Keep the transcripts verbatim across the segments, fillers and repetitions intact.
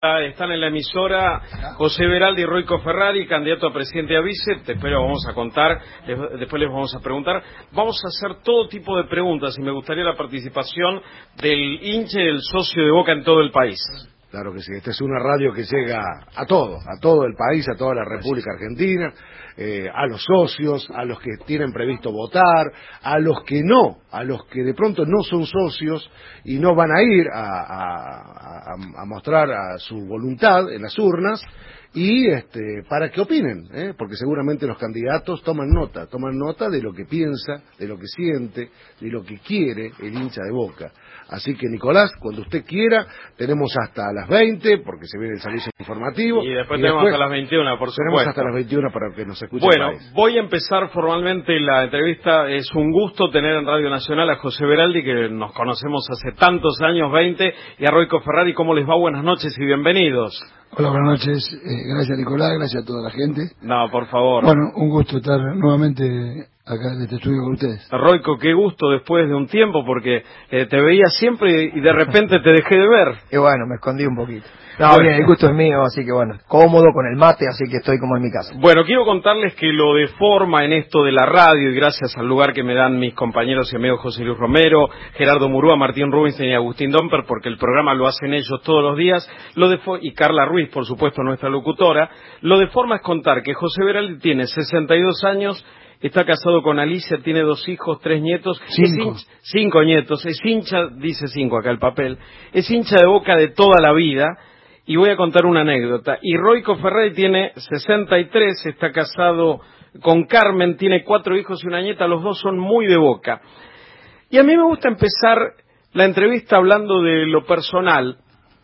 Están en la emisora José Beraldi y Royco Ferrari, candidato a presidente a vice. Después lo vamos a contar, después les vamos a preguntar. Vamos a hacer todo tipo de preguntas y me gustaría la participación del hincha y del socio de Boca en todo el país. Claro que sí, esta es una radio que llega a todo, a todo el país, a toda la República Argentina, eh, a los socios, a los que tienen previsto votar, a los que no, a los que de pronto no son socios y no van a ir a, a, a, a mostrar a su voluntad en las urnas, y este para que opinen, ¿eh? Porque seguramente los candidatos toman nota, toman nota de lo que piensa, de lo que siente, de lo que quiere el hincha de Boca. Así que, Nicolás, cuando usted quiera, tenemos hasta las veinte, porque se viene el servicio informativo. Y después y tenemos después, hasta las veintiuna, por supuesto. Tenemos hasta las veintiuna para que nos escuche. Bueno, voy a empezar formalmente la entrevista. Es un gusto tener en Radio Nacional a José Beraldi, que nos conocemos hace tantos años, veinte, y a Royco Ferrari. ¿Cómo les va? Buenas noches y bienvenidos. Hola, buenas noches. Eh, gracias, Nicolás, gracias a toda la gente. No, por favor. Bueno, un gusto estar nuevamente acá en este estudio con ustedes. Royco, qué gusto después de un tiempo, porque eh, te veía siempre y de repente te dejé de ver. Y bueno, me escondí un poquito. No, bien, el gusto es mío, así que bueno, cómodo con el mate, así que estoy como en mi casa. Bueno, quiero contarles que lo de forma en esto de la radio, y gracias al lugar que me dan mis compañeros y amigos José Luis Romero, Gerardo Murúa, Martín Rubinstein y Agustín Domper, porque el programa lo hacen ellos todos los días, lo de y Carla Ruiz, por supuesto, nuestra locutora. Lo de forma es contar que José Beraldi tiene sesenta y dos años, está casado con Alicia, tiene dos hijos, tres nietos. Cinco. Hincha, cinco nietos. Es hincha, dice cinco acá el papel, es hincha de Boca de toda la vida. Y voy a contar una anécdota. Y Royco Ferrari tiene sesenta y tres, está casado con Carmen, tiene cuatro hijos y una nieta, los dos son muy de Boca. Y a mí me gusta empezar la entrevista hablando de lo personal.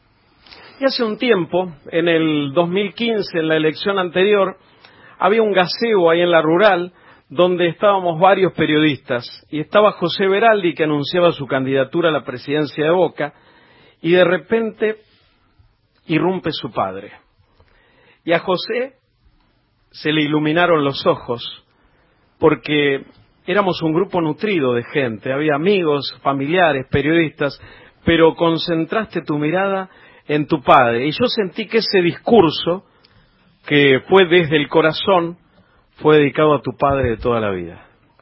Y hace un tiempo, en el dos mil quince, en la elección anterior, había un gazebo ahí en la Rural, donde estábamos varios periodistas. Y estaba José Beraldi, que anunciaba su candidatura a la presidencia de Boca, y de repente irrumpe su padre. Y a José se le iluminaron los ojos, porque éramos un grupo nutrido de gente, había amigos, familiares, periodistas, pero concentraste tu mirada en tu padre. Y yo sentí que ese discurso, que fue desde el corazón, fue dedicado a tu padre de toda la vida.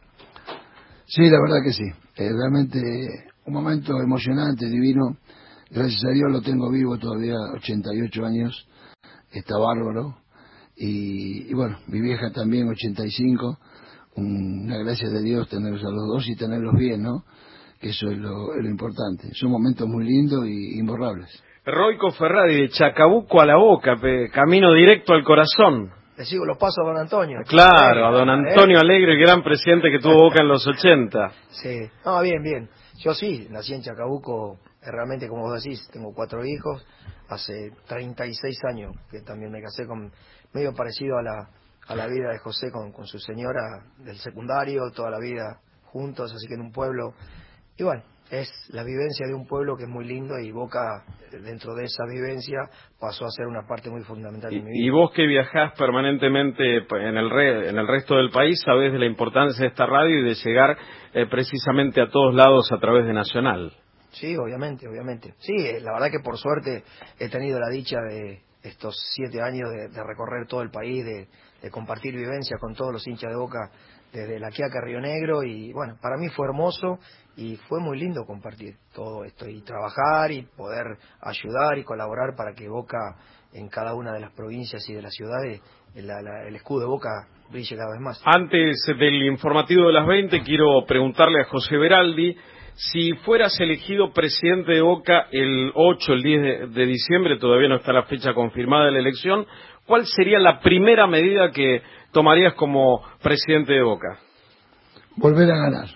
Sí, la verdad que sí. Eh, realmente un momento emocionante, divino. Gracias a Dios lo tengo vivo todavía, ochenta y ocho años, está bárbaro. Y, y bueno, mi vieja también, ochenta y cinco, una gracia de Dios tenerlos a los dos y tenerlos bien, ¿no? Que eso es lo, es lo importante. Son momentos muy lindos y imborrables. Royco Ferrari, de Chacabuco a la Boca, pe, camino directo al corazón. Le sigo los pasos a don Antonio. Claro, a don Antonio Alegre, el gran presidente que tuvo Boca en los ochenta. Sí, no, bien, bien. Yo sí, nací en Chacabuco, realmente como vos decís, tengo cuatro hijos, hace treinta y seis años que también me casé con, medio parecido a la, a la vida de José con, con su señora del secundario, toda la vida juntos, así que en un pueblo, y bueno, es la vivencia de un pueblo que es muy lindo, y Boca, dentro de esa vivencia, pasó a ser una parte muy fundamental de mi vida. Y vos que viajás permanentemente en el, re, en el resto del país, sabés de la importancia de esta radio y de llegar eh, precisamente a todos lados a través de Nacional. Sí, obviamente, obviamente. Sí, la verdad que por suerte he tenido la dicha de estos siete años de, de recorrer todo el país, de, de compartir vivencias con todos los hinchas de Boca, desde La Quiaca a Río Negro, y bueno, para mí fue hermoso y fue muy lindo compartir todo esto y trabajar y poder ayudar y colaborar para que Boca en cada una de las provincias y de las ciudades, la, la, el escudo de Boca brille cada vez más. Antes del informativo de las veinte, quiero preguntarle a José Beraldi, si fueras elegido presidente de Boca el ocho, el diez de, de diciembre, todavía no está la fecha confirmada de la elección, ¿cuál sería la primera medida que tomarías como presidente de Boca? Volver a ganar.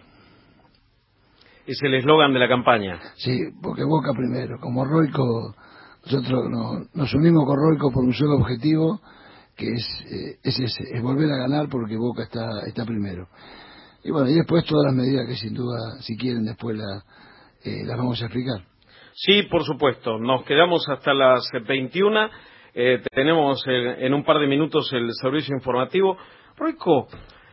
Es el eslogan de la campaña. Sí, porque Boca primero. Como Royco, nosotros no, nos unimos con Royco por un solo objetivo, que es, eh, es ese, es volver a ganar, porque Boca está, está primero. Y bueno, y después todas las medidas que sin duda, si quieren, después la, eh, las vamos a explicar. Sí, por supuesto. Nos quedamos hasta las veintiuna. Eh, tenemos eh, en un par de minutos el servicio informativo. Royco,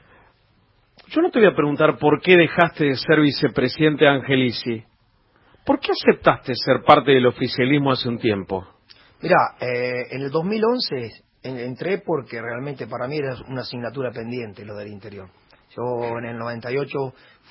yo no te voy a preguntar por qué dejaste de ser vicepresidente de Angelici. ¿Por qué aceptaste ser parte del oficialismo hace un tiempo? Mirá, eh, en el dos mil once en, entré porque realmente para mí era una asignatura pendiente lo del interior. Yo en el noventa y ocho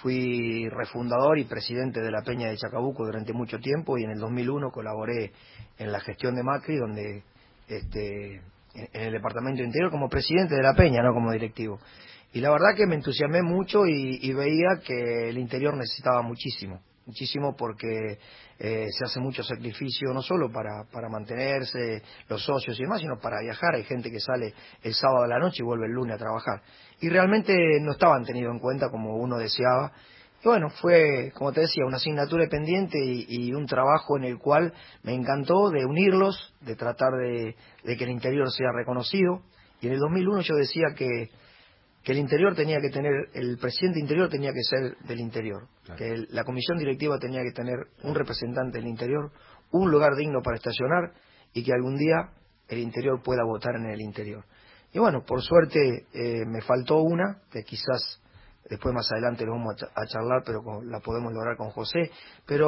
fui refundador y presidente de la Peña de Chacabuco durante mucho tiempo, y en el dos mil uno colaboré en la gestión de Macri, donde este, en el departamento de interior como presidente de la Peña, no como directivo. Y la verdad que me entusiasmé mucho y, y veía que el interior necesitaba muchísimo, muchísimo porque eh, se hace mucho sacrificio, no solo para, para mantenerse, los socios y demás, sino para viajar. Hay gente que sale el sábado a la noche y vuelve el lunes a trabajar. Y realmente no estaban tenidos en cuenta como uno deseaba. Y bueno, fue, como te decía, una asignatura pendiente y, y un trabajo en el cual me encantó de unirlos, de tratar de, de que el interior sea reconocido. Y en el dos mil uno yo decía que que el interior tenía que tener, el presidente interior tenía que ser del interior, claro. Que el, la comisión directiva tenía que tener un representante del interior, un lugar digno para estacionar, y que algún día el interior pueda votar en el interior. Y bueno, por suerte eh, me faltó una, que quizás después más adelante lo vamos a, a charlar, pero con, la podemos lograr con José, pero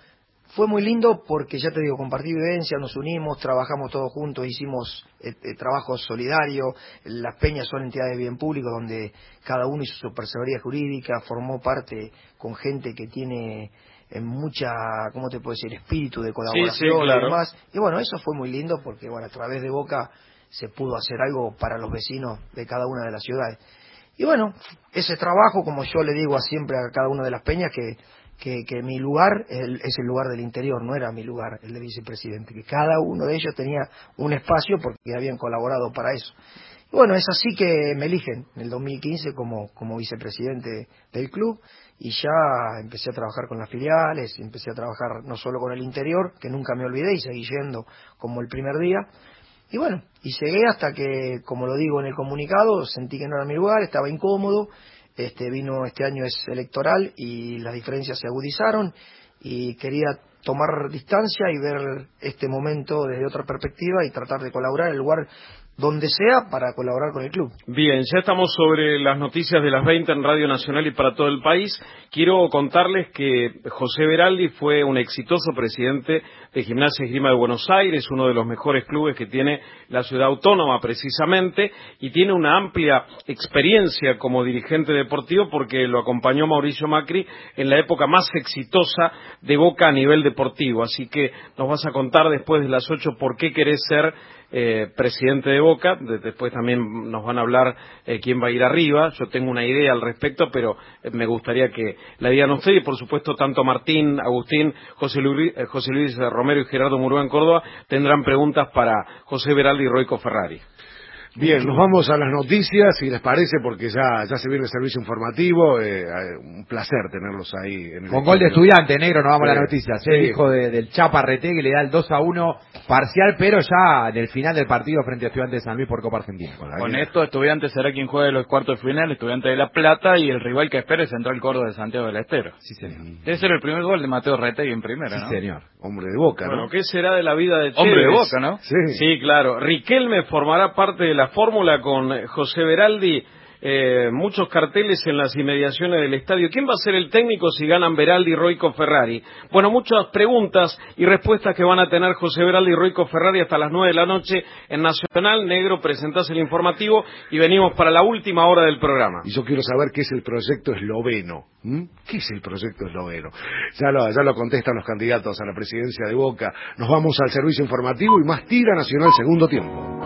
fue muy lindo porque, ya te digo, compartí vivencia, nos unimos, trabajamos todos juntos, hicimos eh, eh, trabajo solidario. Las peñas son entidades de bien público donde cada uno hizo su persevería jurídica, formó parte con gente que tiene eh, mucha, ¿cómo te puedo decir?, espíritu de colaboración, sí, sí, claro. Y demás. Y bueno, eso fue muy lindo porque, bueno, a través de Boca se pudo hacer algo para los vecinos de cada una de las ciudades. Y bueno, ese trabajo, como yo le digo a siempre a cada una de las peñas, que Que, que mi lugar es el, es el lugar del interior, no era mi lugar el de vicepresidente, que cada uno de ellos tenía un espacio porque habían colaborado para eso. Y bueno, es así que me eligen en el dos mil quince como, como vicepresidente del club, y ya empecé a trabajar con las filiales, empecé a trabajar no solo con el interior, que nunca me olvidé y seguí yendo como el primer día. Y bueno, y llegué hasta que, como lo digo en el comunicado, sentí que no era mi lugar, estaba incómodo. Este vino este año es electoral y las diferencias se agudizaron, y quería tomar distancia y ver este momento desde otra perspectiva y tratar de colaborar en el lugar donde sea para colaborar con el club. Bien, ya estamos sobre las noticias de las veinte en Radio Nacional y para todo el país. Quiero contarles que José Beraldi fue un exitoso presidente de Gimnasia y Esgrima de Buenos Aires, uno de los mejores clubes que tiene la ciudad autónoma precisamente, y tiene una amplia experiencia como dirigente deportivo porque lo acompañó Mauricio Macri en la época más exitosa de Boca a nivel deportivo. Así que nos vas a contar después de las ocho por qué querés ser Eh, presidente de Boca. De, después también nos van a hablar eh, quién va a ir arriba. Yo tengo una idea al respecto, pero eh, me gustaría que la digan ustedes. Y por supuesto tanto Martín, Agustín, José Luis, eh, José Luis Romero y Gerardo Murúa en Córdoba tendrán preguntas para José Beraldi y Roico Ferrari. Bien, nos vamos a las noticias, si les parece, porque ya ya se viene el servicio informativo. Eh, un placer tenerlos ahí. En el Con gol de Estudiante, negro, nos vamos sí, a las noticias. sí. El hijo de, del Chaparrete, que le da el dos a uno parcial, pero ya en el final del partido frente a Estudiantes de San Luis por Copa Argentina. Con esto, Estudiantes será quien juegue los cuartos de final, Estudiantes de La Plata, y el rival que espera es Central Córdoba de Santiago del Estero. Sí, señor. Debe ser el primer gol de Mateo Retegui en primera, sí, ¿no? señor. Hombre de Boca, ¿no? Bueno, ¿qué será de la vida de Chévez? Hombre de Boca, ¿no? Sí. Sí, claro. Riquelme formará parte de la fórmula con José Beraldi. Eh, muchos carteles en las inmediaciones del estadio. ¿Quién va a ser el técnico si ganan Beraldi y Roico Ferrari? Bueno, muchas preguntas y respuestas que van a tener José Beraldi y Roico Ferrari hasta las nueve de la noche en Nacional. Negro, presentás el informativo y venimos para la última hora del programa. Y yo quiero saber qué es el proyecto esloveno. ¿Mm? ¿Qué es el proyecto esloveno? Ya lo, ya lo contestan los candidatos a la presidencia de Boca. Nos vamos al servicio informativo y más tira Nacional segundo tiempo.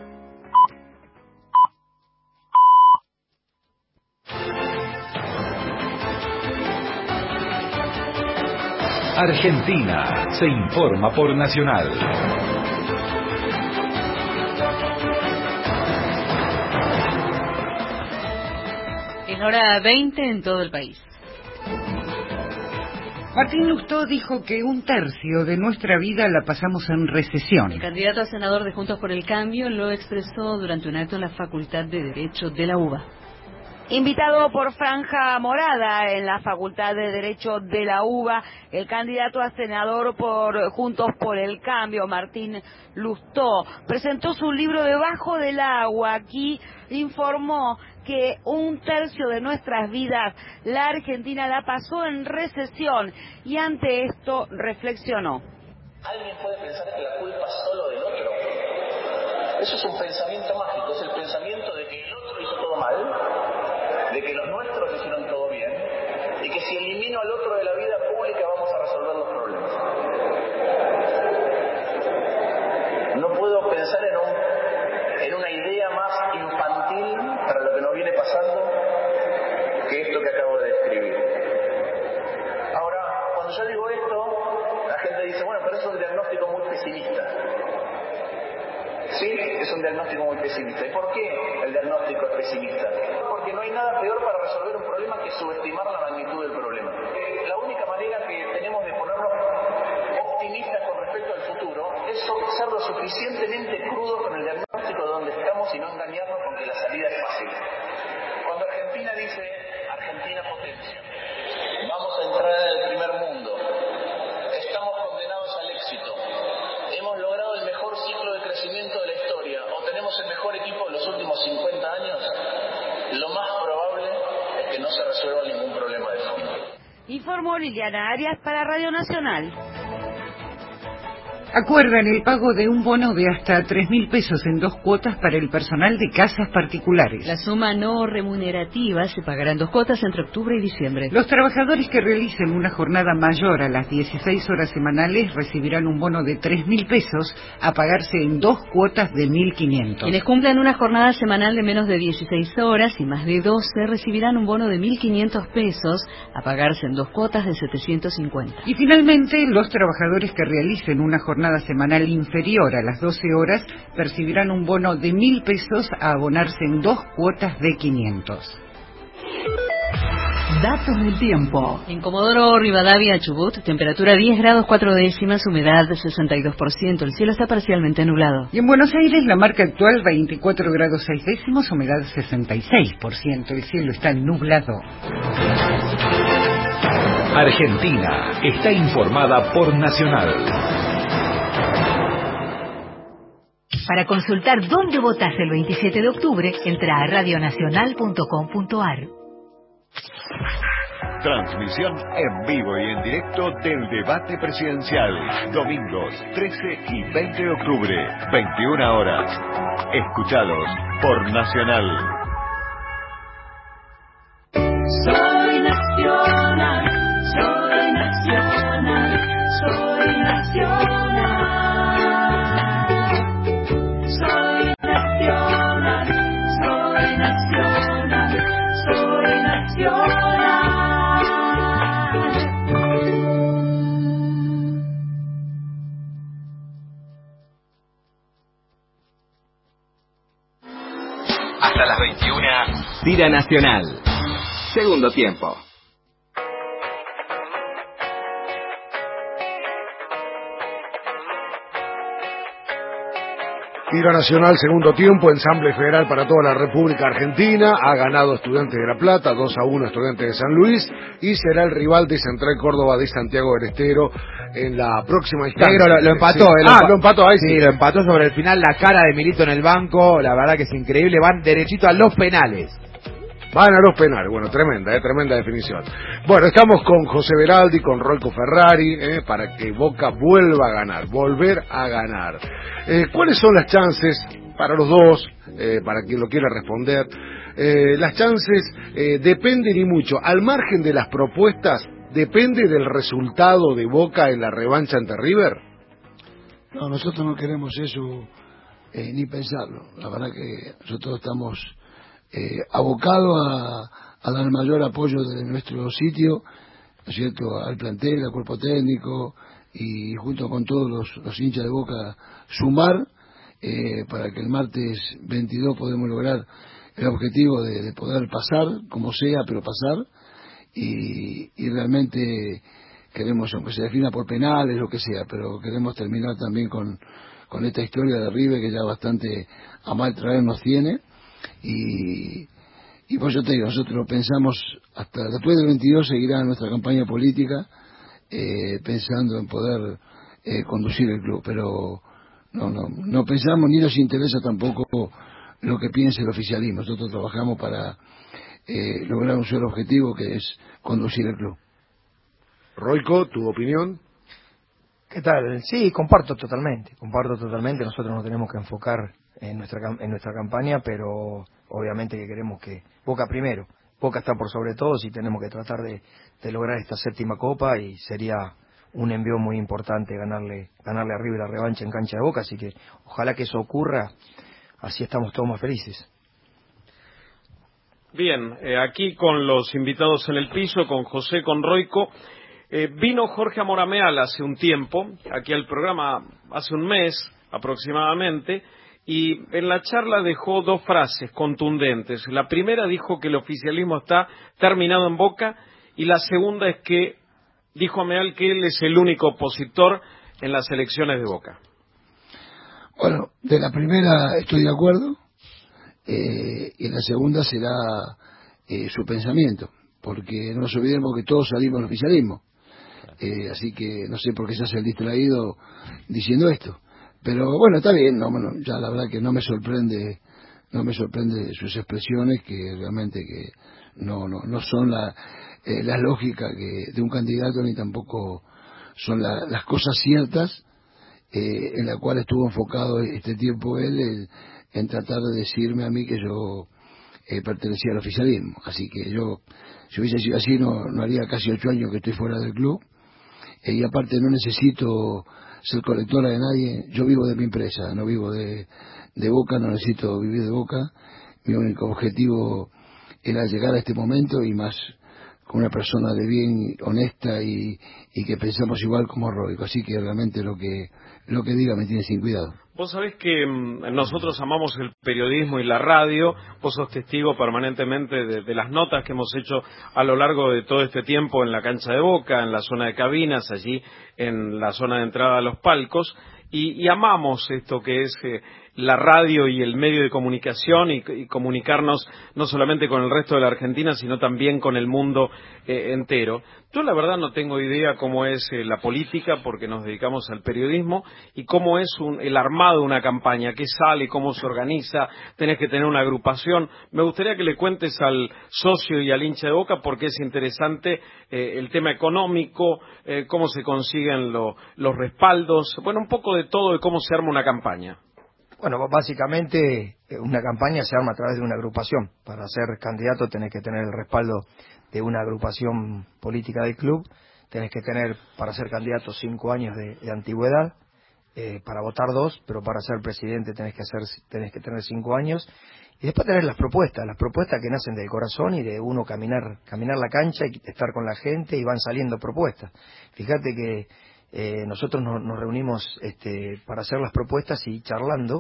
Argentina se informa por Nacional. Es la hora veinte en todo el país. Martín Lustó dijo que un tercio de nuestra vida la pasamos en recesión. El candidato a senador de Juntos por el Cambio lo expresó durante un acto en la Facultad de Derecho de la UBA. Invitado por Franja Morada en la Facultad de Derecho de la UBA, el candidato a senador por Juntos por el Cambio, Martín Lustó, presentó su libro Debajo del Agua. Aquí informó que un tercio de nuestras vidas la Argentina la pasó en recesión y ante esto reflexionó. ¿Alguien puede pensar que la culpa es solo del otro? Eso es un pensamiento mágico, es el pensamiento de que el otro hizo todo mal, de que los nuestros hicieron todo bien, y que si elimino al otro de la vida pública vamos a resolver los problemas. No puedo pensar en, un, en una idea más infantil para lo que nos viene pasando que esto que acabo de describir. Ahora, cuando yo digo esto, la gente dice, bueno, pero eso es un diagnóstico muy pesimista. Sí, es un diagnóstico muy pesimista. ¿Y por qué el diagnóstico es pesimista? Porque no hay nada peor para resolver un problema que subestimar la magnitud del problema. La única manera que tenemos de ponernos optimistas con respecto al futuro es ser lo suficientemente crudo con el diagnóstico de donde estamos y no engañarnos con que la salida es fácil. Cuando Argentina dice, Argentina potencia, vamos a entrar en el primer mundo, estamos condenados al éxito, hemos logrado el mejor ciclo de crecimiento de la historia o tenemos el mejor equipo de los últimos cincuenta años, lo más probable es que no se resuelva ningún problema de fondo. Informó Liliana Arias para Radio Nacional. Acuerdan el pago de un bono de hasta tres mil pesos en dos cuotas para el personal de casas particulares. La suma no remunerativa se pagará en dos cuotas entre octubre y diciembre. Los trabajadores que realicen una jornada mayor a las dieciséis horas semanales recibirán un bono de tres mil pesos a pagarse en dos cuotas de mil quinientos. Quienes cumplan una jornada semanal de menos de dieciséis horas y más de doce recibirán un bono de mil quinientos pesos a pagarse en dos cuotas de setecientos cincuenta. Y finalmente, los trabajadores que realicen una jornada semanal inferior a las doce horas percibirán un bono de mil pesos a abonarse en dos cuotas de quinientos. Datos del tiempo. En Comodoro Rivadavia, Chubut, temperatura diez grados cuatro décimas, humedad de sesenta y dos por ciento. El cielo está parcialmente nublado. Y en Buenos Aires, la marca actual veinticuatro grados seis décimos, humedad sesenta y seis por ciento. El cielo está nublado. Argentina está informada por Nacional. Para consultar dónde votás el veintisiete de octubre, entra a radio nacional punto com punto a r. Transmisión en vivo y en directo del debate presidencial. Domingos trece y veinte de octubre, veintiuna horas. Escuchados por Nacional. Soy nacional, soy nacional, soy nacional. Soy nacional, soy nacional, soy nacional. Hasta las veintiuna, Tira Nacional. Segundo tiempo. Tiro Nacional, segundo tiempo, ensamble federal para toda la República Argentina, ha ganado Estudiantes de La Plata, dos a uno Estudiantes de San Luis, y será el rival de Central Córdoba de Santiago del Estero en la próxima instancia. Negro lo, lo empató. Sí. Eh, ah, lo, lo empató ahí. Sí, sí, lo empató sobre el final, la cara de Milito en el banco, la verdad que es increíble, van derechito a los penales. Van a los penales, bueno, tremenda, eh, tremenda definición. Bueno, estamos con José Beraldi, con Roico Ferrari, eh, para que Boca vuelva a ganar, volver a ganar. Eh, ¿Cuáles son las chances para los dos, eh, para quien lo quiera responder? Eh, las chances eh, dependen y mucho, al margen de las propuestas, depende del resultado de Boca en la revancha ante River. No, nosotros no queremos eso eh, ni pensarlo. La verdad que nosotros estamos Eh, abocado a, a dar el mayor apoyo de nuestro sitio, ¿no es cierto?, al plantel, al cuerpo técnico y junto con todos los, los hinchas de Boca sumar eh, para que el martes veintidós podamos lograr el objetivo de, de poder pasar, como sea, pero pasar, y, y realmente queremos, aunque se defina por penales, lo que sea, pero queremos terminar también con, con esta historia de River que ya bastante a mal traer nos tiene. Y, y pues yo te digo, nosotros pensamos hasta después del veintidós seguirá nuestra campaña política eh, pensando en poder eh, conducir el club, pero no, no, no pensamos ni nos interesa tampoco lo que piense el oficialismo. Nosotros trabajamos para eh, lograr un solo objetivo, que es conducir el club. Roico, ¿tu opinión? ¿Qué tal? Sí, comparto totalmente, comparto totalmente. Nosotros nos tenemos que enfocar en nuestra en nuestra campaña, pero obviamente que queremos que Boca primero. Boca está por sobre todo, y tenemos que tratar de, de lograr esta séptima copa, y sería un envío muy importante ganarle ganarle a River la revancha en cancha de Boca, así que ojalá que eso ocurra, así estamos todos más felices. Bien, eh, aquí con los invitados en el piso, con José, con Roico. Eh, vino Jorge Amorameal hace un tiempo, aquí al programa hace un mes aproximadamente, y en la charla dejó dos frases contundentes. La primera dijo que el oficialismo está terminado en Boca, y la segunda es que dijo Ameal que él es el único opositor en las elecciones de Boca. Bueno, de la primera estoy de acuerdo, eh, y en la segunda será eh, su pensamiento, porque no nos olvidemos que todos salimos del oficialismo. Eh, así que no sé por qué se hace el distraído diciendo esto, pero bueno, está bien. No, bueno, ya la verdad que no me sorprende, no me sorprende sus expresiones, que realmente que no no no son la eh, la lógica que de un candidato, ni tampoco son la, las cosas ciertas eh, en la cual estuvo enfocado este tiempo él el, en tratar de decirme a mí que yo eh, pertenecía al oficialismo. Así que yo, si hubiese sido así, no, no haría casi ocho años que estoy fuera del club. Eh, y aparte no necesito ser colectora de nadie. Yo vivo de mi empresa, no vivo de, de Boca, no necesito vivir de Boca. Mi único objetivo era llegar a este momento, y más con una persona de bien, honesta, y, y que pensamos igual como Roico. Así que realmente lo que lo que diga me tiene sin cuidado. Vos sabés que mmm, nosotros amamos el periodismo y la radio. Vos sos testigo permanentemente de, de las notas que hemos hecho a lo largo de todo este tiempo en la cancha de Boca, en la zona de cabinas, allí en la zona de entrada a los palcos, y, y amamos esto que es eh, la radio y el medio de comunicación, y, y comunicarnos no solamente con el resto de la Argentina, sino también con el mundo eh, entero. Yo la verdad no tengo idea cómo es eh, la política, porque nos dedicamos al periodismo, y cómo es un, el armado de una campaña, qué sale, cómo se organiza, tenés que tener una agrupación. Me gustaría que le cuentes al socio y al hincha de Boca, porque es interesante eh, el tema económico, eh, cómo se consiguen lo, los respaldos, bueno, un poco de todo, de cómo se arma una campaña. Bueno, básicamente una campaña se arma a través de una agrupación. Para ser candidato tenés que tener el respaldo de una agrupación política del club, tenés que tener, para ser candidato, cinco años de, de antigüedad, eh, para votar dos, pero para ser presidente tenés que hacer, tenés que tener cinco años, y después tener las propuestas, las propuestas que nacen del corazón y de uno caminar, caminar la cancha y estar con la gente, y van saliendo propuestas. Fíjate que Eh, nosotros no, nos reunimos este, para hacer las propuestas, y charlando,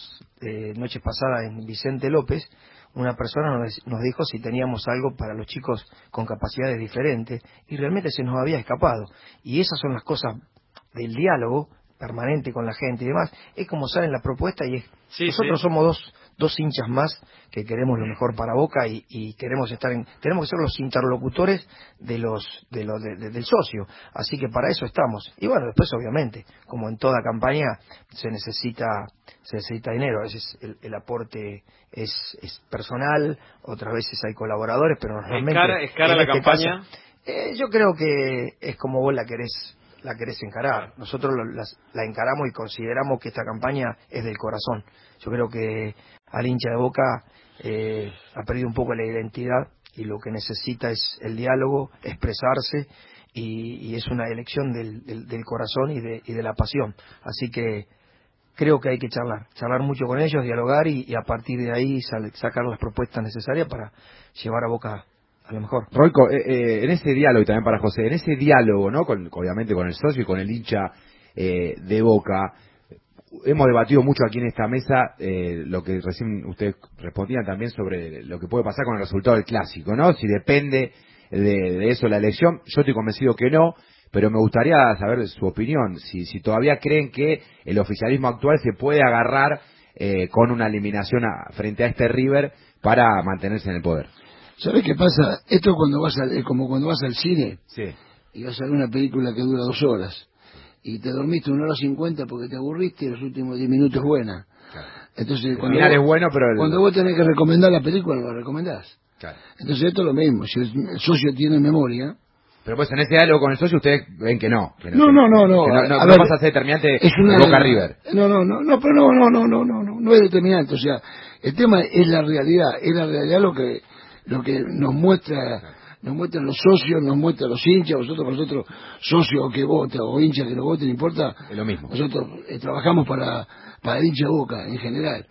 eh, noches pasadas en Vicente López, una persona nos, nos dijo si teníamos algo para los chicos con capacidades diferentes, y realmente se nos había escapado. Y esas son las cosas del diálogo permanente con la gente y demás. Es como sale en la propuesta, y es, sí, nosotros sí. somos dos dos hinchas más que queremos lo mejor para Boca, y, y queremos estar en, tenemos que ser los interlocutores de los de los de, de, del socio, así que para eso estamos. Y bueno, después obviamente, como en toda campaña, se necesita se necesita dinero. A veces el, el aporte es, es personal, otras veces hay colaboradores, pero normalmente ¿Es cara, es cara la este campaña? Caso, eh, yo creo que es como vos la querés la querés encarar. Nosotros lo, las, la encaramos y consideramos que esta campaña es del corazón. Yo creo que al hincha de Boca eh, ha perdido un poco la identidad, y lo que necesita es el diálogo, expresarse, y, y es una elección del, del, del corazón y de, y de la pasión. Así que creo que hay que charlar, charlar mucho con ellos, dialogar, y, y a partir de ahí sal, sacar las propuestas necesarias para llevar a Boca a lo mejor. Roico, eh, eh, en ese diálogo, y también para José, en ese diálogo, ¿no? Con, obviamente con el socio y con el hincha eh, de Boca, hemos debatido mucho aquí en esta mesa eh, lo que recién ustedes respondían también sobre lo que puede pasar con el resultado del clásico, ¿no? Si depende de, de eso la elección. Yo estoy convencido que no, pero me gustaría saber su opinión, si, si todavía creen que el oficialismo actual se puede agarrar eh, con una eliminación a, frente a este River para mantenerse en el poder. ¿Sabes qué pasa? Esto cuando vas al, es como cuando vas al cine, sí, y vas a ver una película que dura dos horas, y te dormiste una hora cincuenta porque te aburriste, y los últimos diez minutos es buena. Claro. Entonces, el cuando final vos, es bueno, pero el... cuando vos tenés que recomendar la película, la recomendás. Claro. Entonces esto es lo mismo. Si el, el socio tiene memoria, Pero pues en ese diálogo con el socio ustedes ven que no. Que no, no, no, no. Que no, no, a no ver, pasa a ser determinante es una, Boca River. No, no, no, no, pero no, no, no, no, no, no, no es determinante. O sea, el tema es la realidad, es la realidad lo que lo que nos muestra, nos muestran los socios, nos muestran los hinchas, vosotros, vosotros, socios que voten o hinchas que no voten, no importa. Es lo mismo. Nosotros eh, trabajamos para, para el hincha de Boca en general.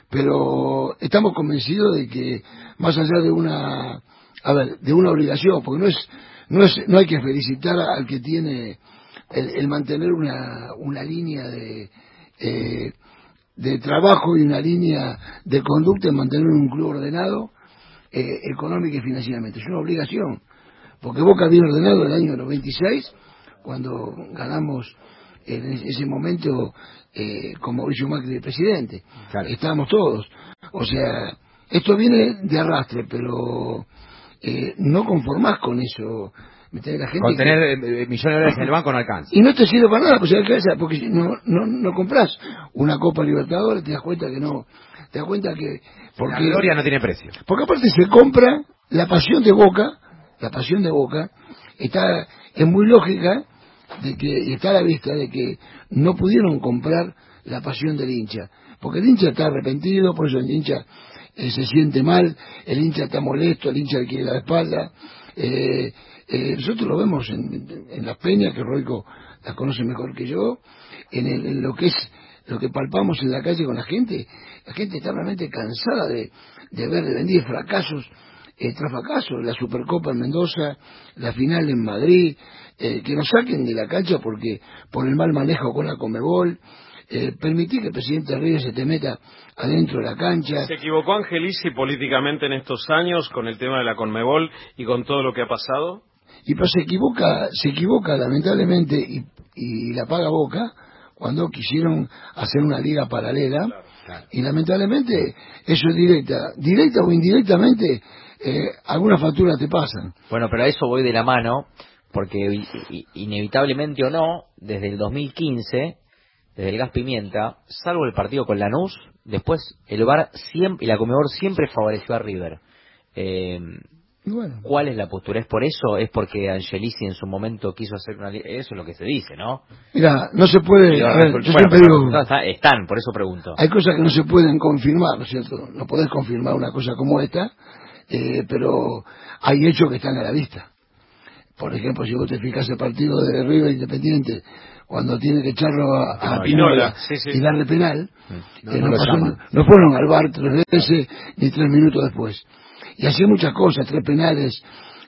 Pero estamos convencidos de que más allá de una, a ver, de una obligación, porque no es, no es, no hay que felicitar al que tiene el, el mantener una, una línea de, eh, de trabajo y una línea de conducta en mantener un club ordenado, eh, económica y financieramente. Es una obligación, porque Boca viene ordenado en el año noventa y seis, cuando ganamos en ese momento eh, con Mauricio Macri de presidente. Claro. Estábamos todos. O sea, esto viene de arrastre, pero eh, no conformás con eso. La gente con tener que... eh, millones de dólares en el banco no alcanza. Y no te sirve para nada, pues, porque no, no, no compras una Copa Libertadores, te das cuenta que no. Te das cuenta que... Porque la gloria no tiene precio. Porque aparte se compra la pasión de Boca, la pasión de Boca, está es muy lógica, de que y está a la vista de que no pudieron comprar la pasión del hincha, porque el hincha está arrepentido, por eso el hincha eh, se siente mal, el hincha está molesto, el hincha le quiere la espalda. eh, eh, nosotros lo vemos en, en las peñas, que Roico las conoce mejor que yo, en, el, en lo que es lo que palpamos en la calle con la gente. La gente está realmente cansada de, de ver de venir fracasos eh, tras fracasos, la Supercopa en Mendoza, la final en Madrid, eh, que nos saquen de la cancha porque por el mal manejo con la Conmebol, eh, permitir que el presidente River se te meta adentro de la cancha. ¿Se equivocó Angelici políticamente en estos años con el tema de la Conmebol y con todo lo que ha pasado? Y pero se equivoca, se equivoca lamentablemente y, y la paga Boca cuando quisieron hacer una liga paralela. Claro, claro. Y lamentablemente eso es directa, directa o indirectamente, eh, algunas facturas te pasan. Bueno, pero a eso voy de la mano, porque inevitablemente o no, desde el dos mil quince, desde el gas pimienta, salvo el partido con Lanús, después el V A R siempre, y la Conmebol siempre favoreció a River. Eh, bueno. ¿Cuál es la postura? ¿Es por eso? ¿Es porque Angelici en su momento quiso hacer una... Eso es lo que se dice, ¿no? Mira, no se puede... A ver, yo bueno, siempre pero, digo... No, está, están, por eso pregunto. Hay cosas que no se pueden confirmar, ¿no es cierto? No podés confirmar una cosa como esta, eh, pero hay hechos que están a la vista. Por ejemplo, si vos te fijas el partido de River Independiente, cuando tiene que echarlo a, a no, Pinola sí, sí. y darle penal, no, eh, no, no, pasó, no fueron al V A R tres veces ni tres minutos después. Y hacía muchas cosas, tres penales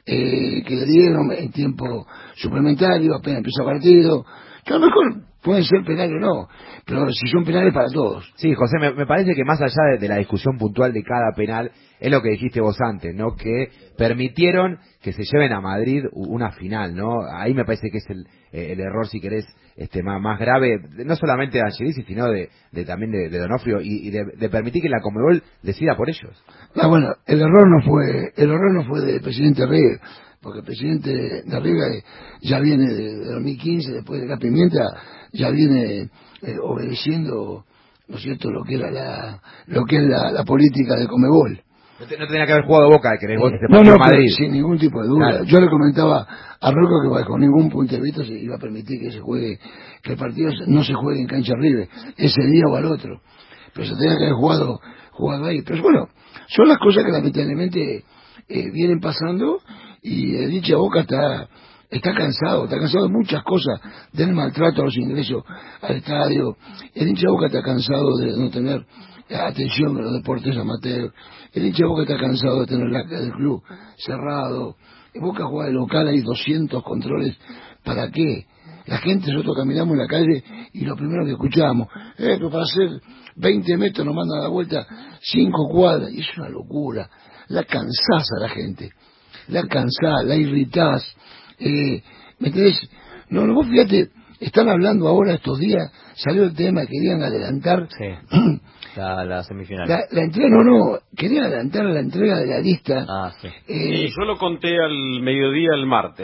eh, que le dieron en tiempo suplementario, apenas empezó el partido, que a lo mejor pueden ser penales o no, pero si son penales para todos. Sí, José, me, me parece que más allá de, de la discusión puntual de cada penal, es lo que dijiste vos antes, ¿no? Que permitieron que se lleven a Madrid una final, ¿no? Ahí me parece que es el, el error, si querés, este más, más grave, no solamente de Angelici, sino de, de también de, de Donofrio, y, y de, de permitir que la Conmebol decida por ellos. Ah, bueno, el error no fue, el error no fue del presidente River, porque el presidente de River ya viene de dos mil quince, después de la pimienta, ya viene eh, obedeciendo, ¿no es cierto?, lo que era la, lo que es la, la política de Conmebol. No, te, no tenía que haber jugado Boca, que vos te no, no, Madrid. Sin ningún tipo de duda. Claro. Yo le comentaba a Rocco que bajo ningún punto de vista se iba a permitir que se juegue, que el partido no se juegue en cancha River, ese día o al otro. Pero se tenía que haber jugado, jugado ahí. Pero bueno, son las cosas que lamentablemente eh, vienen pasando y el hincha Boca está, está cansado, está cansado de muchas cosas, del maltrato a los ingresos al estadio. El hincha Boca está cansado de no tener atención a los deportes amateur. El hincha Boca está cansado de tener la del club cerrado. En Boca juega de local, hay doscientos controles. ¿Para qué? La gente, nosotros caminamos en la calle y lo primero que escuchamos, eh, que para hacer veinte metros nos mandan a la vuelta cinco cuadras. Y es una locura. La cansás a la gente. La cansás, la irritás. Eh, ¿Me entendés? No, no, vos fíjate, están hablando ahora estos días, salió el tema, querían adelantar... Sí. La, la semifinal. La, la entrega, no, no, quería adelantar la entrega de la lista. Ah, sí. Eh, yo lo conté al mediodía el martes.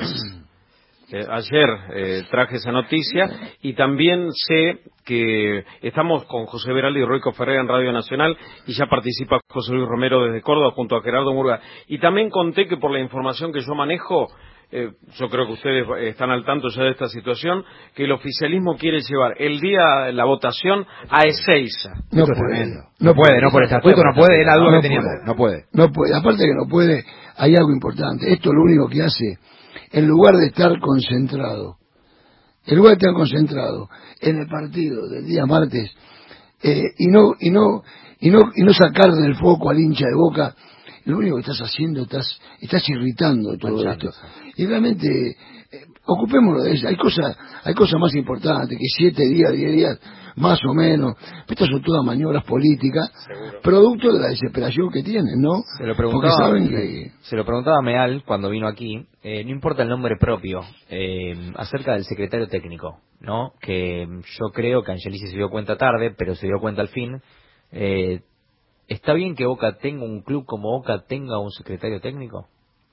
eh, ayer eh, traje esa noticia y también sé que estamos con José Veraldi y Roico Ferrer en Radio Nacional y ya participa José Luis Romero desde Córdoba junto a Gerardo Murga. Y también conté que por la información que yo manejo, eh, yo creo que ustedes están al tanto ya de esta situación, que el oficialismo quiere llevar el día de la votación a Ezeiza. No Esto es puede, tremendo. no No puede, puede. no por estatuto, no puede, es la duda No que teníamos. puede. No puede. No puede, aparte que no puede, hay algo importante. Esto lo único que hace, en lugar de estar concentrado, en lugar de estar concentrado en el partido del día martes, eh, y no, y no, y no, y no sacar del foco al hincha de Boca, lo único que estás haciendo, estás, estás irritando todo esto. Y realmente, eh, ocupémonos de eso. Hay cosas, hay cosas más importantes que siete días, diez días, más o menos. Estas son todas maniobras políticas, Seguro. producto de la desesperación que tienen, ¿no? Se lo Porque preguntaba, saben que... se lo preguntaba a Meal cuando vino aquí, eh, no importa el nombre propio, eh, acerca del secretario técnico, ¿no? Que yo creo que Angelici se dio cuenta tarde, pero se dio cuenta al fin. Eh, ¿Está bien que Boca tenga un club como Boca tenga un secretario técnico?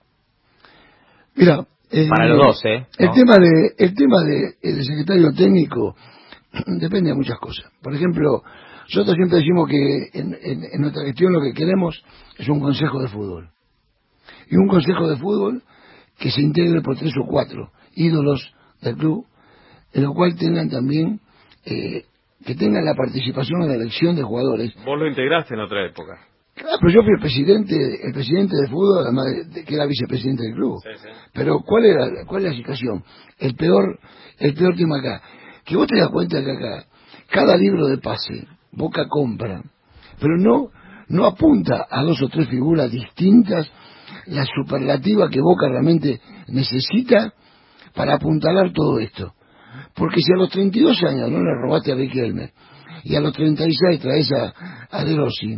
Mira, eh, para los dos, ¿eh? El ¿no? tema de, el tema de, el secretario técnico depende de muchas cosas. Por ejemplo, nosotros siempre decimos que en, en, en nuestra gestión lo que queremos es un consejo de fútbol. Y un consejo de fútbol que se integre por tres o cuatro ídolos del club, en lo cual tengan también, eh, que tengan la participación en la elección de jugadores. Vos lo integraste en otra época. Claro, pero yo fui el presidente, el presidente de fútbol, además de, de que era vicepresidente del club. Sí, sí. Pero ¿cuál era, cuál es la situación? El peor, el peor tema acá, que vos te das cuenta que acá, cada libro de pase, Boca compra, pero no, no apunta a dos o tres figuras distintas, la superlativa que Boca realmente necesita para apuntalar todo esto. Porque si a los treinta y dos años no le robaste a Riquelme, y a los treinta y seis traes a, a De Rossi,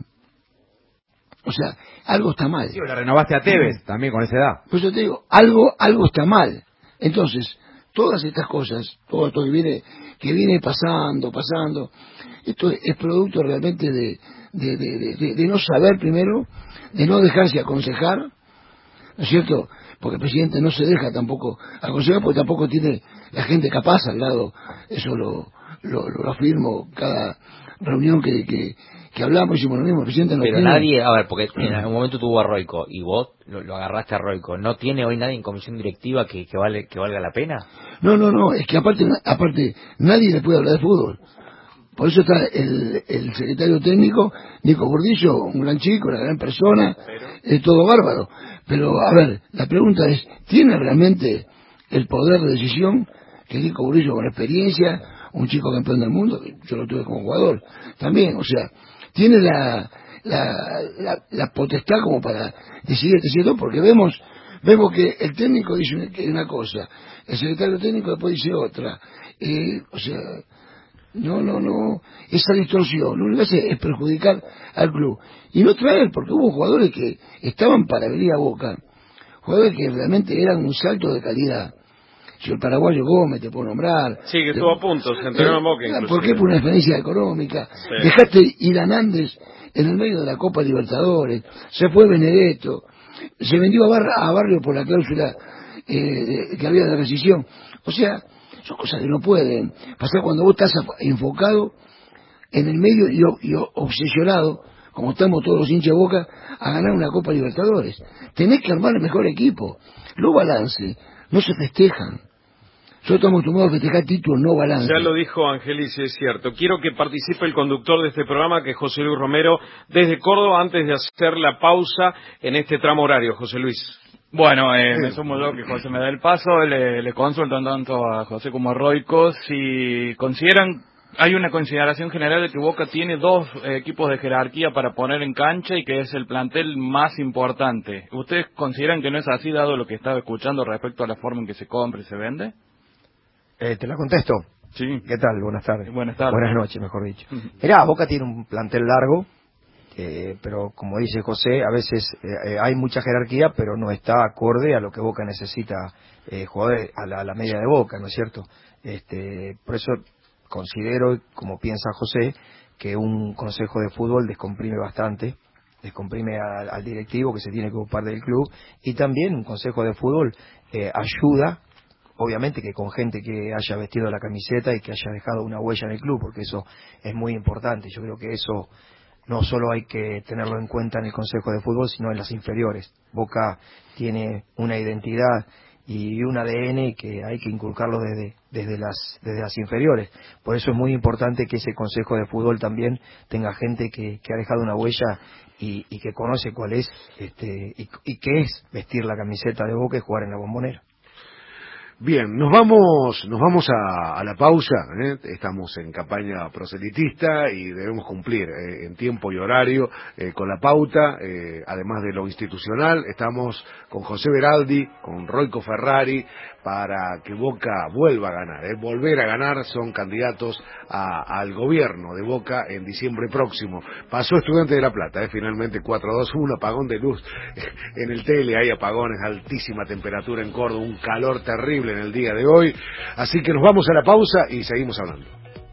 o sea, algo está mal. Sí, la renovaste a Tevez también con esa edad. Pues yo te digo, algo, algo está mal. Entonces, todas estas cosas, todo esto que viene, que viene pasando, pasando, esto es producto realmente de, de, de, de, de no saber primero, de no dejarse aconsejar, ¿no es cierto? Porque el presidente no se deja tampoco aconsejar, porque tampoco tiene la gente capaz al lado. Eso lo, lo, lo afirmo cada reunión que, que, que hablamos, hicimos lo mismo. El presidente no Pero tiene... nadie, a ver, porque en algún momento tuvo a Roico y vos lo, lo agarraste a Roico. ¿No tiene hoy nadie en comisión directiva que, que, vale, que valga la pena? No, no, no, es que aparte, aparte nadie le puede hablar de fútbol. Por eso está el, el secretario técnico, Nico Gordillo, un gran chico, una gran persona, es todo bárbaro. Pero, a ver, la pregunta es, ¿tiene realmente el poder de decisión que Nico Gordillo con experiencia, un chico campeón del mundo, que yo lo tuve como jugador también, o sea, tiene la, la, la, la potestad como para decidir este cierto? Porque vemos, vemos que el técnico dice una, una cosa, el secretario técnico después dice otra, eh, o sea... No, no, no, esa distorsión, lo único que hace es perjudicar al club. Y no traer, porque hubo jugadores que estaban para venir a Boca, jugadores que realmente eran un salto de calidad. Si el paraguayo Gómez te puedo nombrar. Sí, que estuvo a punto, se entrenó en Boca inclusive. ¿Por qué? Por una experiencia económica. Sí. Dejaste ir a Nández en el medio de la Copa Libertadores, se fue Benedetto, se vendió a, Bar a Barrio por la cláusula eh, de, que había de rescisión. O sea, son cosas que no pueden pasar cuando vos estás enfocado en el medio y, y obsesionado, como estamos todos los hinchas de Boca, a ganar una Copa Libertadores. Tenés que armar el mejor equipo. Los balances no se festejan. Nosotros estamos acostumbrados a festejar títulos, no balance. Ya lo dijo Angelici, es cierto. Quiero que participe el conductor de este programa, que es José Luis Romero, desde Córdoba, antes de hacer la pausa en este tramo horario. José Luis. Bueno, eh, me sumo yo que José me da el paso, le, le consulto tanto a José como a Roico si consideran, hay una consideración general de que Boca tiene dos eh, equipos de jerarquía para poner en cancha y que es el plantel más importante. ¿Ustedes consideran que no es así, dado lo que estaba escuchando respecto a la forma en que se compra y se vende? Eh, ¿Te la contesto? Sí. ¿Qué tal? Buenas tardes. Buenas tardes. Buenas noches, mejor dicho. Mirá, Boca tiene un plantel largo, eh, pero como dice José, a veces eh, hay mucha jerarquía, pero no está acorde a lo que Boca necesita eh, jugar a la, a la media de Boca, ¿no es cierto? Este, por eso considero, como piensa José, que un consejo de fútbol descomprime bastante, descomprime al, al directivo que se tiene que ocupar del club, y también un consejo de fútbol eh, ayuda, obviamente que con gente que haya vestido la camiseta y que haya dejado una huella en el club, porque eso es muy importante. Yo creo que eso no solo hay que tenerlo en cuenta en el Consejo de Fútbol, sino en las inferiores. Boca tiene una identidad y un A D N que hay que inculcarlo desde, desde, las, desde las inferiores. Por eso es muy importante que ese Consejo de Fútbol también tenga gente que, que ha dejado una huella y, y que conoce cuál es este, y, y qué es vestir la camiseta de Boca y jugar en la Bombonera. Bien, nos vamos, nos vamos a, a la pausa, ¿eh? Estamos en campaña proselitista y debemos cumplir eh, en tiempo y horario eh, con la pauta, eh, además de lo institucional. Estamos con José Beraldi, con Roico Ferrari, para que Boca vuelva a ganar, ¿eh? Volver a ganar. Son candidatos a, al gobierno de Boca en diciembre próximo. Pasó Estudiantes de La Plata, ¿eh? Finalmente cuatro a dos, un apagón de luz en el tele, hay apagones, altísima temperatura en Córdoba, un calor terrible en el día de hoy, así que nos vamos a la pausa y seguimos hablando.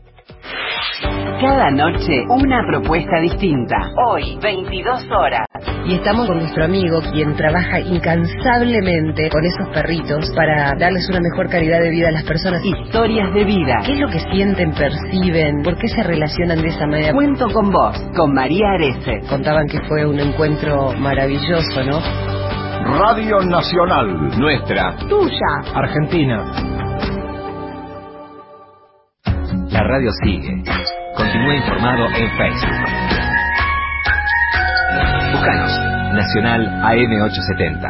Cada noche una propuesta distinta. Hoy, veintidós horas. Y estamos con nuestro amigo, quien trabaja incansablemente con esos perritos para darles una mejor calidad de vida a las personas. Historias de vida. ¿Qué es lo que sienten, perciben? ¿Por qué se relacionan de esa manera? Cuento con vos, con María Arese. Contaban que fue un encuentro maravilloso, ¿no? Radio Nacional. Nuestra. Tuya. Argentina. La radio sigue. Continúa informado en Facebook. Búscanos. Nacional A M ochocientos setenta.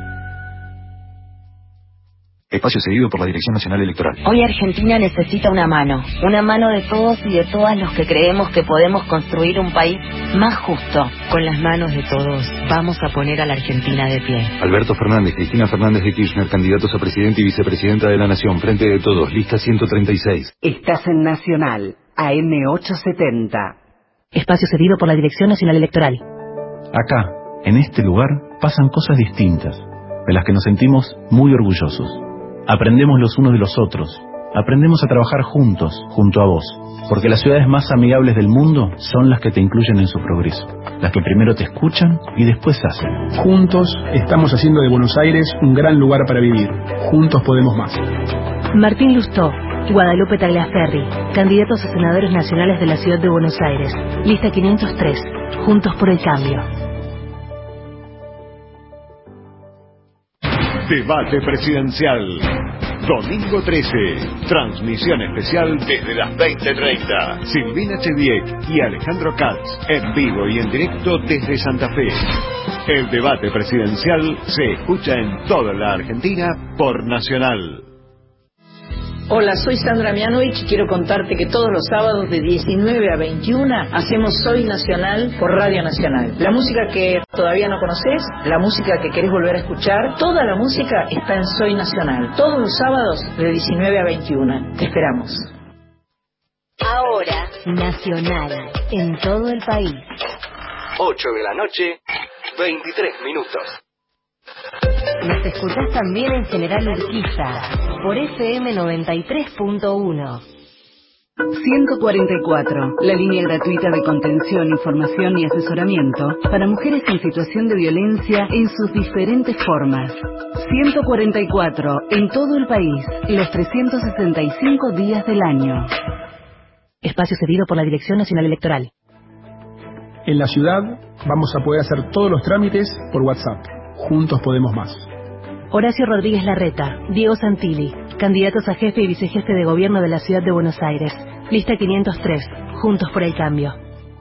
Espacio cedido por la Dirección Nacional Electoral. Hoy Argentina necesita una mano, una mano de todos y de todas los que creemos que podemos construir un país más justo. Con las manos de todos vamos a poner a la Argentina de pie. Alberto Fernández, Cristina Fernández de Kirchner, candidatos a presidente y vicepresidenta de la Nación, Frente de Todos, lista ciento treinta y seis. Estás en Nacional, A M ochocientos setenta. Espacio cedido por la Dirección Nacional Electoral. Acá, en este lugar, pasan cosas distintas, de las que nos sentimos muy orgullosos. Aprendemos los unos de los otros. Aprendemos a trabajar juntos, junto a vos. Porque las ciudades más amigables del mundo son las que te incluyen en su progreso. Las que primero te escuchan y después hacen. Juntos estamos haciendo de Buenos Aires un gran lugar para vivir. Juntos podemos más. Martín Lustó, Guadalupe Tagliaferri, candidatos a senadores nacionales de la Ciudad de Buenos Aires. Lista quinientos tres. Juntos por el cambio. Debate presidencial. Domingo trece. Transmisión especial desde las veinte treinta. Silvina Chediek y Alejandro Katz en vivo y en directo desde Santa Fe. El debate presidencial se escucha en toda la Argentina por Nacional. Hola, soy Sandra Mianovich y quiero contarte que todos los sábados de diecinueve a veintiuna hacemos Soy Nacional por Radio Nacional. La música que todavía no conoces, la música que querés volver a escuchar, toda la música está en Soy Nacional. Todos los sábados de diecinueve a veintiuna. Te esperamos. Ahora, Nacional, en todo el país. ocho de la noche, veintitrés minutos. Nos escuchás también en General Urquiza, por F M noventa y tres punto uno. ciento cuarenta y cuatro, la línea gratuita de contención, información y asesoramiento para mujeres en situación de violencia en sus diferentes formas. ciento cuarenta y cuatro, en todo el país, los trescientos sesenta y cinco días del año. Espacio cedido por la Dirección Nacional Electoral. En la ciudad vamos a poder hacer todos los trámites por WhatsApp. Juntos podemos más. Horacio Rodríguez Larreta, Diego Santilli, candidatos a jefe y vicejefe de gobierno de la Ciudad de Buenos Aires. Lista quinientos tres, Juntos por el Cambio.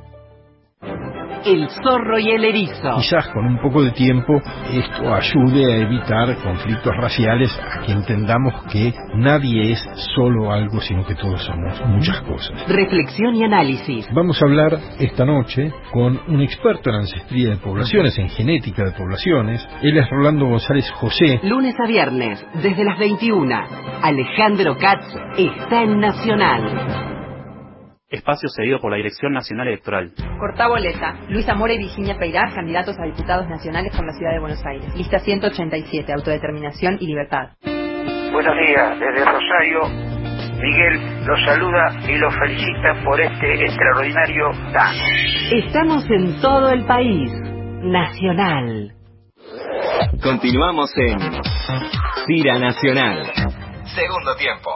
El zorro y el erizo. Quizás con un poco de tiempo esto ayude a evitar conflictos raciales, a que entendamos que nadie es solo algo, sino que todos somos muchas cosas. Reflexión y análisis. Vamos a hablar esta noche con un experto en ancestría de poblaciones, en genética de poblaciones. Él es Rolando González José. Lunes a viernes, desde las veintiuna. Alejandro Katz está en Nacional. Espacio cedido por la Dirección Nacional Electoral. Cortá boleta. Luis Amora y Virginia Peirá, candidatos a diputados nacionales por la Ciudad de Buenos Aires. Lista ciento ochenta y siete, autodeterminación y libertad. Buenos días, desde Rosario, Miguel los saluda y los felicita por este extraordinario daño. Estamos en todo el país. Nacional. Continuamos en Tira Nacional. Segundo tiempo.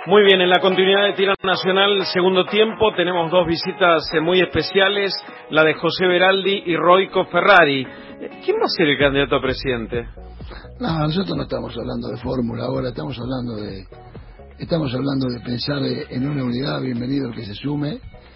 Muy bien, en la continuidad de Tirano Nacional, segundo tiempo, tenemos dos visitas muy especiales, la de José Beraldi y Roico Ferrari. ¿Quién va a ser el candidato a presidente? No, nosotros no estamos hablando de fórmula ahora, estamos hablando de estamos hablando de pensar en una unidad. Bienvenido el que se sume.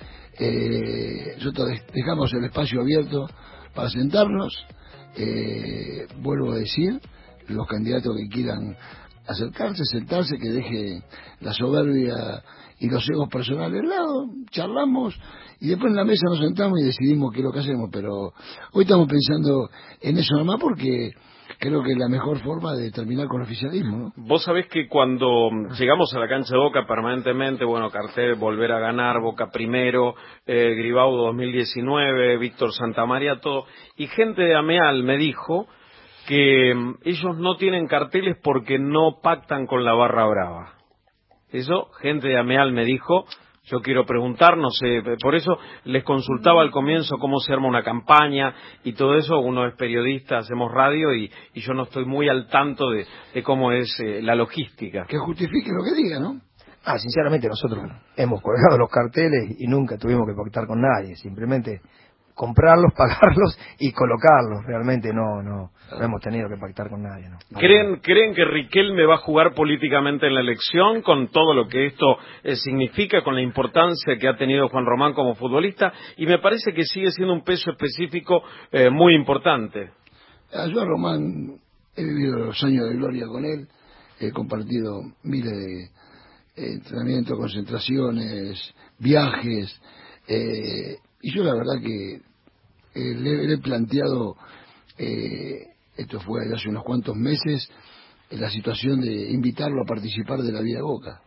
Eh, nosotros dejamos el espacio abierto para sentarnos. Eh, vuelvo a decir, los candidatos que quieran acercarse, sentarse, que deje la soberbia y los egos personales al lado, charlamos y después en la mesa nos sentamos y decidimos qué es lo que hacemos. Pero hoy estamos pensando en eso nomás porque creo que es la mejor forma de terminar con el oficialismo, ¿no? Vos sabés que cuando llegamos a la cancha de Boca permanentemente, bueno, cartel, volver a ganar, Boca primero, eh, Gribaudo dos mil diecinueve, Víctor Santamaría, todo, y gente de Ameal me dijo que um, ellos no tienen carteles porque no pactan con la barra brava. Eso, gente de Ameal me dijo. Yo quiero preguntar, no sé, por eso les consultaba al comienzo cómo se arma una campaña y todo eso. Uno es periodista, hacemos radio y, y yo no estoy muy al tanto de, de cómo es eh, la logística. Que justifique lo que diga, ¿no? Ah, sinceramente nosotros hemos colgado los carteles y nunca tuvimos que pactar con nadie, simplemente comprarlos, pagarlos y colocarlos. Realmente no no, no hemos tenido que pactar con nadie, ¿no? ¿Creen, ¿Creen que Riquelme va a jugar políticamente en la elección con todo lo que esto eh, significa, con la importancia que ha tenido Juan Román como futbolista? Y me parece que sigue siendo un peso específico eh, muy importante. Yo a Román he vivido los años de gloria con él, he compartido miles de eh, entrenamientos, concentraciones, viajes, eh, y yo la verdad que eh, le, le he planteado, eh, esto fue hace unos cuantos meses, eh, la situación de invitarlo a participar de la vida de Boca.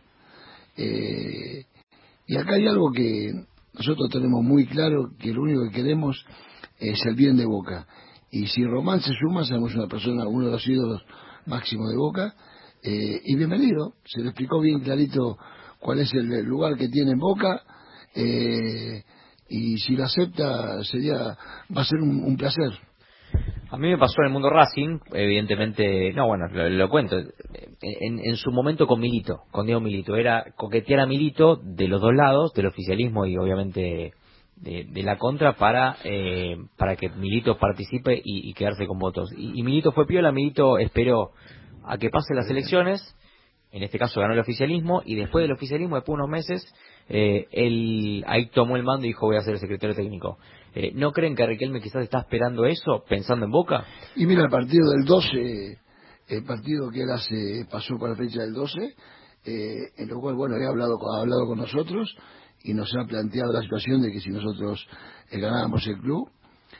Eh, y acá hay algo que nosotros tenemos muy claro, que lo único que queremos es el bien de Boca. Y si Román se suma, sabemos una persona, uno de los ídolos máximos de Boca, eh, y bienvenido. Se le explicó bien clarito cuál es el, el lugar que tiene en Boca, eh, y si lo acepta sería va a ser un, un placer. A mí me pasó en el mundo Racing, evidentemente, no, bueno, lo, lo cuento, en, en su momento con Milito, con Diego Milito, era coquetear a Milito de los dos lados, del oficialismo y obviamente de, de la contra, para eh, para que Milito participe y, y quedarse con votos. Y, y Milito fue piola, Milito esperó a que pasen las elecciones, en este caso ganó el oficialismo, y después del oficialismo, después de unos meses, eh, él ahí tomó el mando y dijo voy a ser el secretario técnico. Eh, ¿No creen que Riquelme quizás está esperando eso, pensando en Boca? Y mira, el partido del doce, el partido que él hace, pasó para la fecha del doce, eh, en lo cual, bueno, he hablado, ha hablado con nosotros y nos ha planteado la situación de que si nosotros eh, ganábamos el club,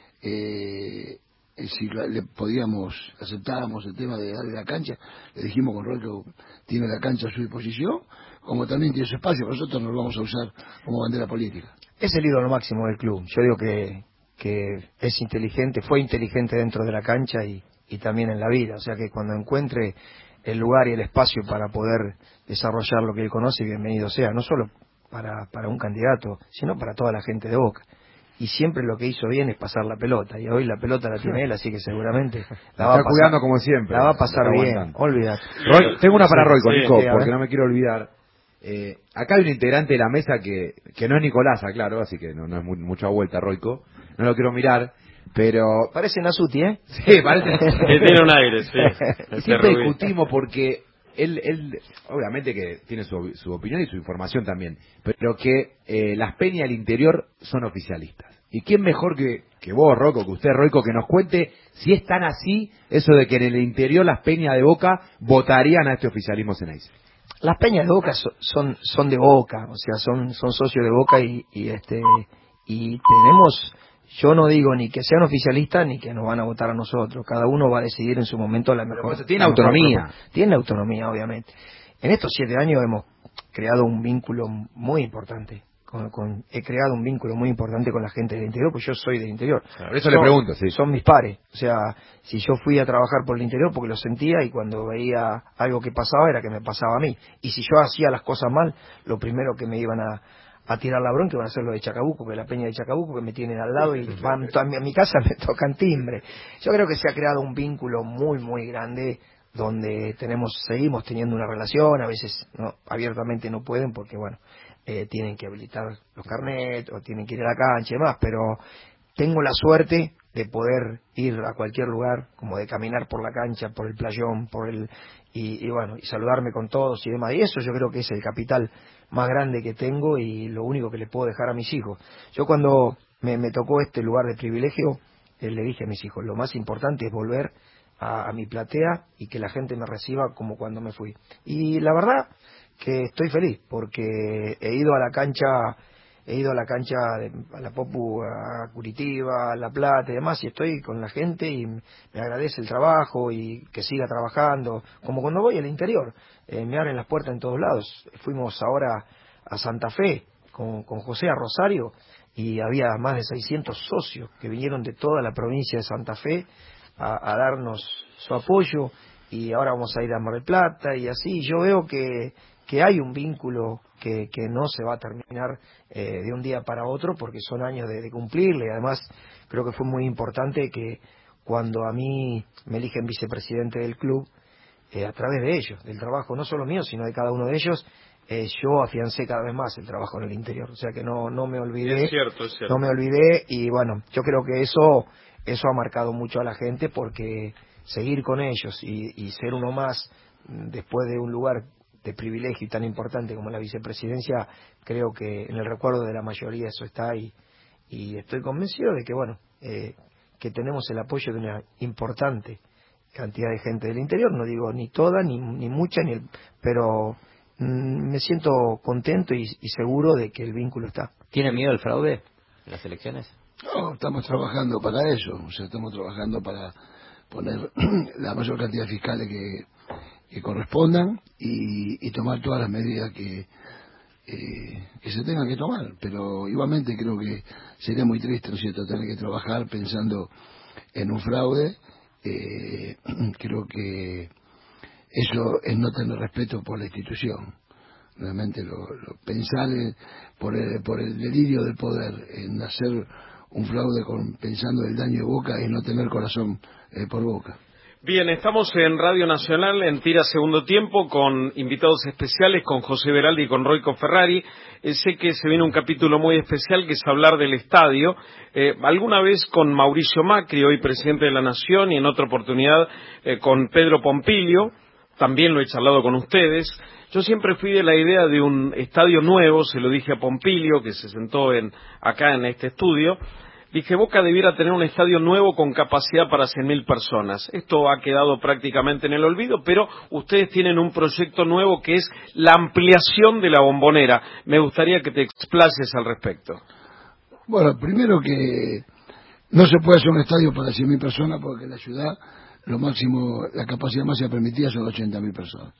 eh, si le podíamos, aceptábamos el tema de darle la cancha, le dijimos con Roico tiene la cancha a su disposición, como también tiene su espacio, nosotros no lo vamos a usar como bandera política. Es el ídolo máximo del club. Yo digo que, que es inteligente, fue inteligente dentro de la cancha y, y también en la vida. O sea que cuando encuentre el lugar y el espacio para poder desarrollar lo que él conoce, bienvenido sea, no solo para, para un candidato, sino para toda la gente de Boca. Y siempre lo que hizo bien es pasar la pelota, y hoy la pelota la tiene él, así que seguramente la va a pasar, cuidando como siempre. La va a pasar bien, olvidate. Roy, tengo una para Roy, con sí, Nico, sí, porque no me quiero olvidar. Eh, acá hay un integrante de la mesa que, que no es Nicolás, claro, así que no, no es muy, mucha vuelta, Roico. No lo quiero mirar, pero... Parece Nasuti, ¿eh? Sí, parece... que tiene un aire, sí. Siempre discutimos porque él, él, obviamente que tiene su, su opinión y su información también, pero que eh, las peñas del interior son oficialistas. ¿Y quién mejor que, que vos, Roico, que usted, Roico, que nos cuente si es tan así eso de que en el interior las peñas de Boca votarían a este oficialismo Ceneice? Las peñas de Boca son, son son de Boca, o sea, son son socios de Boca y, y este y tenemos, yo no digo ni que sean oficialistas ni que nos van a votar a nosotros, cada uno va a decidir en su momento la mejor. Pero tiene autonomía. Mejor, tiene autonomía, obviamente. En estos siete años hemos creado un vínculo muy importante. Con, con, he creado un vínculo muy importante con la gente del interior, pues yo soy del interior. Por eso son, le pregunto, sí. Son mis pares. O sea, si yo fui a trabajar por el interior porque lo sentía y cuando veía algo que pasaba era que me pasaba a mí. Y si yo hacía las cosas mal, lo primero que me iban a, a tirar la bronca iban a ser los de Chacabuco, que la peña de Chacabuco que me tienen al lado y van a mi, a mi casa me tocan timbre. Yo creo que se ha creado un vínculo muy, muy grande donde tenemos seguimos teniendo una relación, a veces no, abiertamente no pueden porque bueno, eh, tienen que habilitar los carnets o tienen que ir a la cancha y demás, pero tengo la suerte de poder ir a cualquier lugar, como de caminar por la cancha, por el playón, por el y, y bueno, y saludarme con todos y demás, y eso yo creo que es el capital más grande que tengo y lo único que le puedo dejar a mis hijos. Yo cuando me, me tocó este lugar de privilegio, eh, le dije a mis hijos, lo más importante es volver a, a mi platea y que la gente me reciba como cuando me fui. Y la verdad que estoy feliz, porque he ido a la cancha, he ido a la cancha, de, a la Popu, a Curitiba, a La Plata y demás, y estoy con la gente y me agradece el trabajo y que siga trabajando, como cuando voy al interior, eh, me abren las puertas en todos lados. Fuimos ahora a Santa Fe con, con José a Rosario y había más de seiscientos socios que vinieron de toda la provincia de Santa Fe a, a darnos su apoyo, y ahora vamos a ir a Mar del Plata y así. Yo veo que, que hay un vínculo que, que no se va a terminar eh, de un día para otro, porque son años de, de cumplirle. Además creo que fue muy importante que cuando a mí me eligen vicepresidente del club, eh, a través de ellos, del trabajo no solo mío sino de cada uno de ellos, eh, yo afiancé cada vez más el trabajo en el interior, o sea que no no me olvidé, es cierto, es cierto. no me olvidé, y bueno, yo creo que eso eso ha marcado mucho a la gente, porque seguir con ellos y, y ser uno más después de un lugar de privilegio y tan importante como la vicepresidencia, creo que en el recuerdo de la mayoría eso está, y, y estoy convencido de que bueno, eh, que tenemos el apoyo de una importante cantidad de gente del interior, no digo ni toda, ni, ni mucha, ni el, pero mm, me siento contento y, y seguro de que el vínculo está. ¿Tiene miedo el fraude en las elecciones? No, estamos trabajando para eso, o sea, estamos trabajando para poner la mayor cantidad de fiscales que, que correspondan y, y tomar todas las medidas que, eh, que se tengan que tomar, pero igualmente creo que sería muy triste, ¿no es cierto?, tener que trabajar pensando en un fraude. Eh, creo que eso es no tener respeto por la institución. Realmente lo, lo, pensar en, por, el, por el delirio del poder en hacer un fraude con, pensando en el daño de Boca y no tener corazón eh, por Boca. Bien, estamos en Radio Nacional en Tira Segundo Tiempo con invitados especiales, con José Beraldi y con Royco Ferrari. Eh, sé que se viene un capítulo muy especial que es hablar del estadio. Eh, alguna vez con Mauricio Macri, hoy presidente de la Nación, y en otra oportunidad eh, con Pedro Pompilio. También lo he charlado con ustedes. Yo siempre fui de la idea de un estadio nuevo, se lo dije a Pompilio, que se sentó en, acá en este estudio. Dije, Boca debiera tener un estadio nuevo con capacidad para cien mil personas. Esto ha quedado prácticamente en el olvido, pero ustedes tienen un proyecto nuevo que es la ampliación de la Bombonera. Me gustaría que te explaces al respecto. Bueno, primero que no se puede hacer un estadio para cien mil personas porque en la ciudad lo máximo, la capacidad máxima permitida son ochenta mil personas.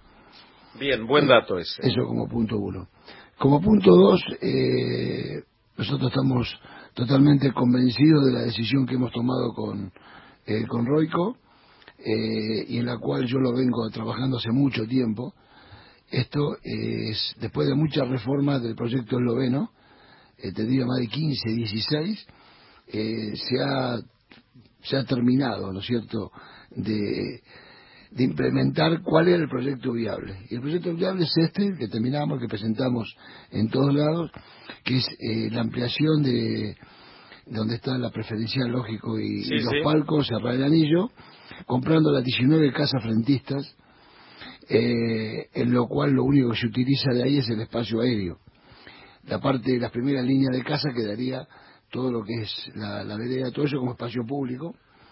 Bien, buen dato ese. Eso como punto uno. Como punto dos, eh, nosotros estamos totalmente convencidos de la decisión que hemos tomado con, eh, con Royco, eh, y en la cual yo lo vengo trabajando hace mucho tiempo. Esto es, después de muchas reformas del proyecto esloveno, eh, te diría más de quince, dieciséis, eh, se ha, se ha terminado, ¿no es cierto?, de, de implementar cuál era el proyecto viable. Y el proyecto viable es este, que terminamos, que presentamos en todos lados, que es eh, la ampliación de, de donde está la preferencial, lógico, y, sí, y los sí. palcos, cerrar el anillo, comprando las diecinueve casas frentistas, eh, en lo cual lo único que se utiliza de ahí es el espacio aéreo. La parte de las primeras líneas de casa quedaría todo lo que es la, la vereda, todo eso como espacio público.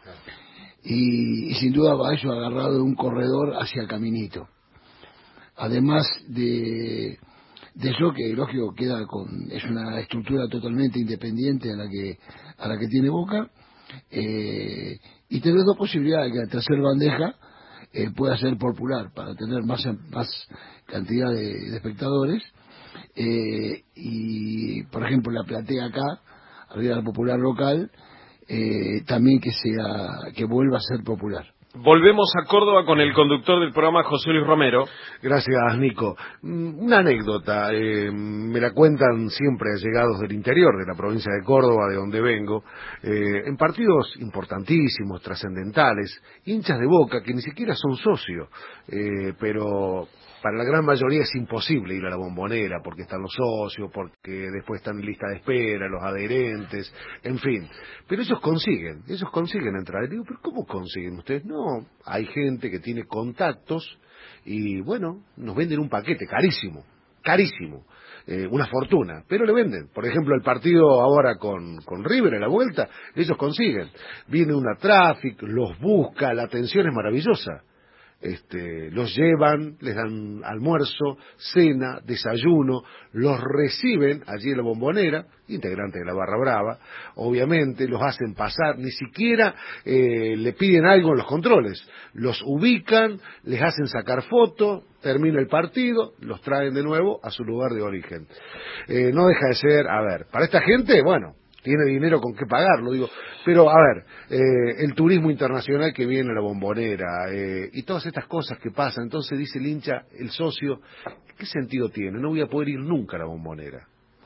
Y, y sin duda va eso agarrado de un corredor hacia el caminito. Además de, de eso, que lógico queda con, es una estructura totalmente independiente a la que, a la que tiene Boca, eh, y tener dos posibilidades, que la tercera bandeja eh, pueda ser popular para tener más, más cantidad de, de espectadores, eh, y por ejemplo la platea acá, arriba de la popular local, Eh, también que sea, que vuelva a ser popular. Volvemos a Córdoba con el conductor del programa, José Luis Romero. Gracias, Nico. Una anécdota, eh, me la cuentan siempre allegados del interior de la provincia de Córdoba, de donde vengo, eh, en partidos importantísimos, trascendentales, hinchas de Boca que ni siquiera son socios, eh, pero para la gran mayoría es imposible ir a la Bombonera porque están los socios, porque después están en lista de espera, los adherentes, en fin. Pero ellos consiguen, ellos consiguen entrar. Y digo, ¿pero cómo consiguen ustedes? No, hay gente que tiene contactos y, bueno, nos venden un paquete carísimo, carísimo, eh, una fortuna, pero le venden. Por ejemplo, el partido ahora con, con River en la vuelta, ellos consiguen. Viene una Traffic, los busca, la atención es maravillosa. Este, los llevan, les dan almuerzo, cena, desayuno, los reciben allí en la Bombonera, integrantes de la Barra Brava, obviamente los hacen pasar, ni siquiera eh, le piden algo en los controles, los ubican, les hacen sacar fotos, termina el partido, los traen de nuevo a su lugar de origen. Eh, no deja de ser, a ver, para esta gente, bueno, tiene dinero con qué pagarlo, digo, pero a ver, eh, el turismo internacional que viene a la Bombonera, eh, y todas estas cosas que pasan, entonces dice el hincha, el socio, ¿qué sentido tiene? No voy a poder ir nunca a la Bombonera.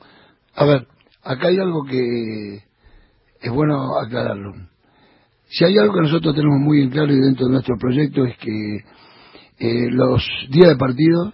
A ver, acá hay algo que es bueno aclararlo. Si hay algo que nosotros tenemos muy en claro y dentro de nuestro proyecto es que eh, los días de partido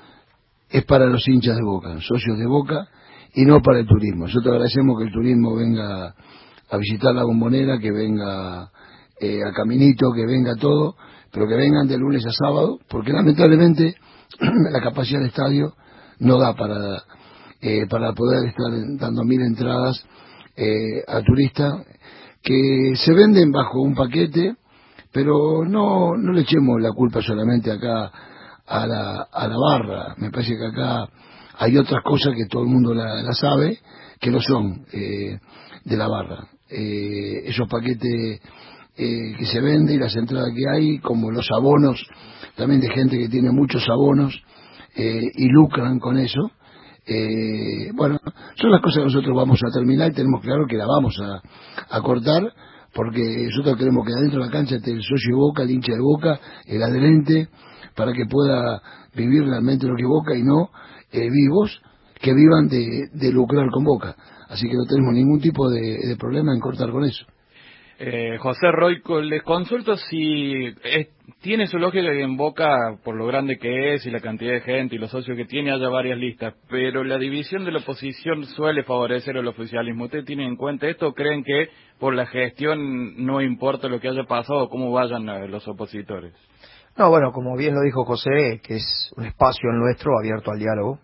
es para los hinchas de Boca, socios de Boca, y no para el turismo. Nosotros agradecemos que el turismo venga a visitar la Bombonera, que venga eh, a Caminito, que venga todo, pero que vengan de lunes a sábado, porque lamentablemente la capacidad del estadio no da para eh, para poder estar dando mil entradas eh, a turistas que se venden bajo un paquete, pero no no le echemos la culpa solamente acá a la, a la barra. Me parece que acá hay otras cosas que todo el mundo la, la sabe, que no son eh, de la barra. Eh, esos paquetes eh, que se venden y las entradas que hay, como los abonos, también de gente que tiene muchos abonos eh, y lucran con eso. Eh, bueno, son las cosas que nosotros vamos a terminar y tenemos claro que la vamos a, a cortar, porque nosotros queremos que adentro de la cancha esté el socio de Boca, el hincha de Boca, el adherente, para que pueda vivir realmente lo que Boca y no Eh, vivos que vivan de, de lucrar con Boca. Así que no tenemos ningún tipo de, de problema en cortar con eso. Eh, José Roico, les consulto si es, tiene su lógica que en Boca, por lo grande que es y la cantidad de gente y los socios que tiene, haya varias listas, pero la división de la oposición suele favorecer al oficialismo. ¿Ustedes tienen en cuenta esto o creen que por la gestión no importa lo que haya pasado o cómo vayan los opositores? No, bueno, como bien lo dijo José, que es un espacio nuestro abierto al diálogo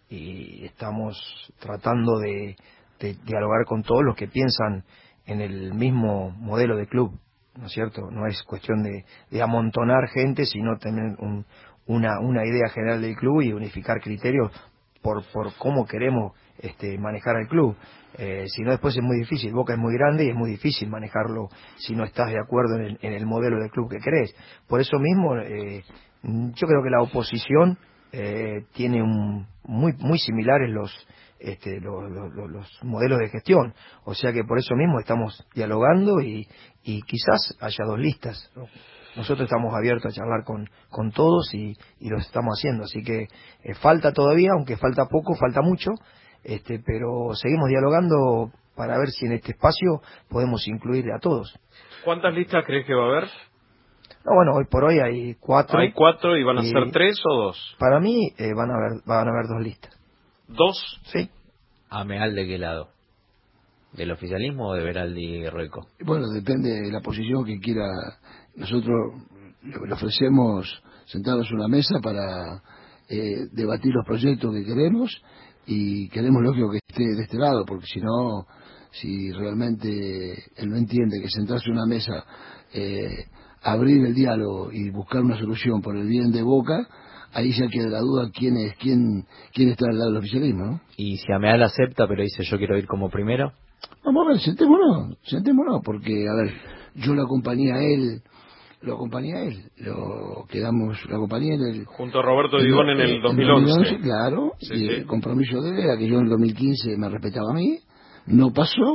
y estamos tratando de, de dialogar con todos los que piensan en el mismo modelo de club, ¿no es cierto? No es cuestión de, de amontonar gente, sino tener un, una, una idea general del club y unificar criterios por, por cómo queremos este, manejar al club. Eh, si no, después es muy difícil. Boca es muy grande y es muy difícil manejarlo si no estás de acuerdo en el, en el modelo del club que querés. Por eso mismo, eh, yo creo que la oposición eh, tiene un, muy muy similares los, este, los, los, los modelos de gestión. O sea que por eso mismo estamos dialogando y, y quizás haya dos listas, ¿no? Nosotros estamos abiertos a charlar con, con todos y, y lo estamos haciendo. Así que eh, falta todavía, aunque falta poco, falta mucho. Este, pero seguimos dialogando para ver si en este espacio podemos incluir a todos. ¿Cuántas listas crees que va a haber? No, bueno, hoy por hoy hay cuatro. ¿Hay cuatro y van a y ser tres o dos? Para mí eh, van a haber van a haber dos listas. ¿Dos? Sí. ¿Ameal de qué lado? ¿Del oficialismo o de Beraldi y Roico? Bueno, depende de la posición que quiera. Nosotros le ofrecemos sentarnos en una mesa para eh, debatir los proyectos que queremos. Y queremos, lógico, que esté de este lado, porque si no, si realmente él no entiende que sentarse en una mesa, eh, abrir el diálogo y buscar una solución por el bien de Boca, ahí ya queda la duda quién es quién quién está al lado del oficialismo, ¿no? Y si Ameal acepta, pero dice yo quiero ir como primero. Vamos a ver, sentémonos, sentémonos, porque, a ver, yo lo acompañé a él, lo acompañé a él, lo quedamos, lo acompañé en el... Junto a Roberto Digón en el dos mil once. Claro, sí, y sí. El compromiso de él era que yo en el dos mil quince me respetaba a mí, no pasó,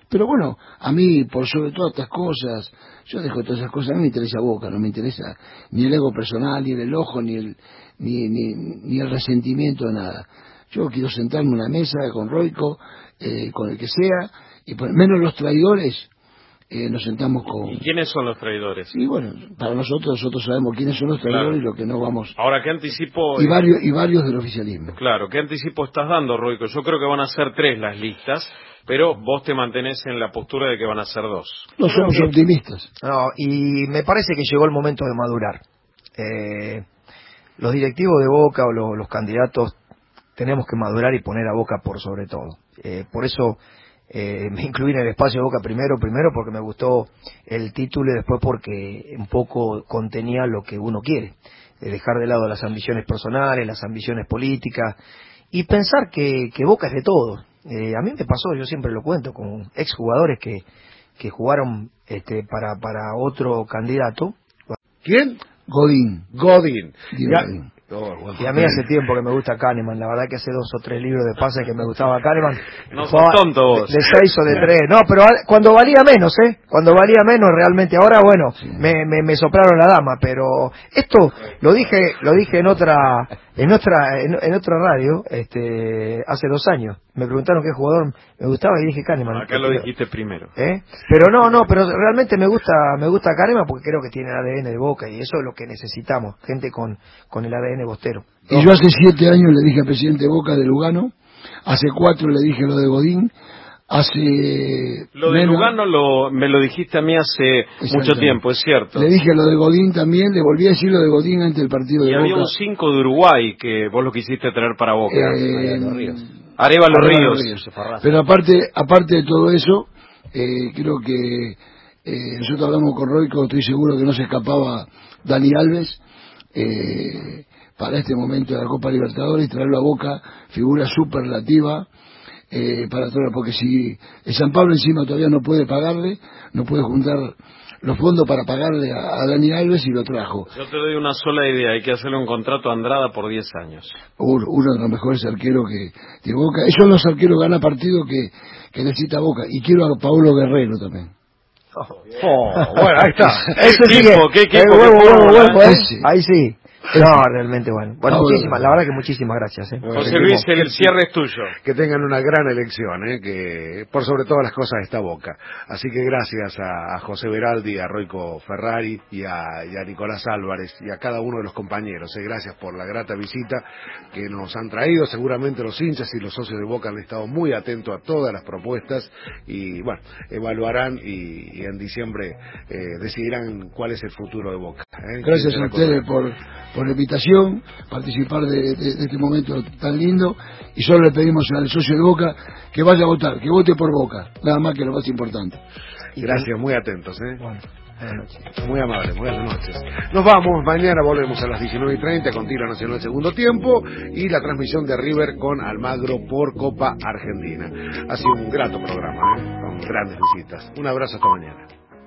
Pero bueno, a mí, por sobre todas estas cosas, yo dejo todas esas cosas, a mí me interesa Boca, no me interesa ni el ego personal, ni el enojo, ni el, ni, ni, ni el resentimiento de nada. Yo quiero sentarme en una mesa con Roico, eh, con el que sea, y por menos los traidores, eh, nos sentamos con... ¿Y quiénes son los traidores? Y bueno, para nosotros, nosotros sabemos quiénes son los traidores, claro, y lo que no vamos... Ahora, ¿qué anticipo? Y varios, y varios del oficialismo. Claro, ¿qué anticipo estás dando, Roico? Yo creo que van a ser tres las listas, pero vos te mantenés en la postura de que van a ser dos. No somos que... optimistas. No, y me parece que llegó el momento de madurar. Eh, los directivos de Boca o los, los candidatos tenemos que madurar y poner a Boca por sobre todo. Eh, por eso eh, me incluí en el espacio de Boca primero, primero porque me gustó el título y después porque un poco contenía lo que uno quiere. Eh, dejar de lado las ambiciones personales, las ambiciones políticas y pensar que, que Boca es de todo. Eh, a mí me pasó, yo siempre lo cuento, con exjugadores que, que jugaron este, para, para otro candidato. ¿Quién? Godín. Godín. Ya, Oh, bueno. Y a mí hace tiempo que me gusta Kahneman, la verdad que hace dos o tres libros de pases que me gustaba Kahneman. No sos tonto vos. De, de seis o de tres. No, pero cuando valía menos, ¿eh? Cuando valía menos realmente. Ahora, bueno, sí. me, me, me soplaron la dama, pero esto lo dije lo dije en otra en otra en, en otra radio este hace dos años. Me preguntaron qué jugador me gustaba y dije Kahneman. Acá lo dijiste primero. ¿Eh? Pero no, no, pero realmente me gusta me gusta Kahneman porque creo que tiene el A D N de Boca y eso es lo que necesitamos, gente con, con el A D N bostero. Y yo hace siete años le dije al presidente Boca de Lugano, hace cuatro le dije lo de Godín, hace... Lo de menos, Lugano lo, me lo dijiste a mí hace mucho tiempo, es cierto. Le dije lo de Godín también, le volví a decir lo de Godín antes del partido de y Boca. Y había un cinco de Uruguay que vos lo quisiste traer para Boca. Eh, Los Ríos. Areva Los Ríos. Ríos. Pero aparte, aparte de todo eso, eh, creo que eh, nosotros hablamos con Roico, estoy seguro que no se escapaba Dani Alves, eh, para este momento de la Copa Libertadores y traerlo a Boca, figura superlativa eh, para todo, porque si el San Pablo encima todavía no puede pagarle, no puede juntar los fondos para pagarle a, a Dani Alves y lo trajo. Yo te doy una sola idea, hay que hacerle un contrato a Andrada por diez años. Uno, uno de los mejores arqueros que tiene Boca. Esos son los arqueros gana partido que, que necesita Boca. Y quiero a Paulo Guerrero también. Oh, oh, bueno, ahí está. Ese sí que, ¿Qué equipo? Eh, huevo, huevo, huevo, ¿eh? Ese. Ahí sí. Ese. No, realmente bueno. Bueno, Ah, muchísimas, bueno. la verdad que muchísimas gracias. ¿eh? José Luis, el cierre es tuyo. Que tengan una gran elección, ¿eh? Que por sobre todas las cosas está Boca. Así que gracias a, a José Beraldi, a Roico Ferrari y a, y a Nicolás Álvarez y a cada uno de los compañeros. ¿eh? Gracias por la grata visita que nos han traído. Seguramente los hinchas y los socios de Boca han estado muy atentos a todas las propuestas y bueno, evaluarán y, y en diciembre eh, decidirán cuál es el futuro de Boca. ¿eh? Gracias a ustedes por, por la invitación, participar de, de, de este momento tan lindo, y solo le pedimos al socio de Boca que vaya a votar, que vote por Boca, nada más que lo más importante. Gracias, muy atentos. ¿eh? Bueno, buenas noches. Muy amable, buenas noches. Nos vamos, mañana volvemos a las diecinueve y treinta con Tiro Nacional Segundo Tiempo y la transmisión de River con Almagro por Copa Argentina. Ha sido un grato programa, ¿eh? Con grandes visitas. Un abrazo hasta mañana.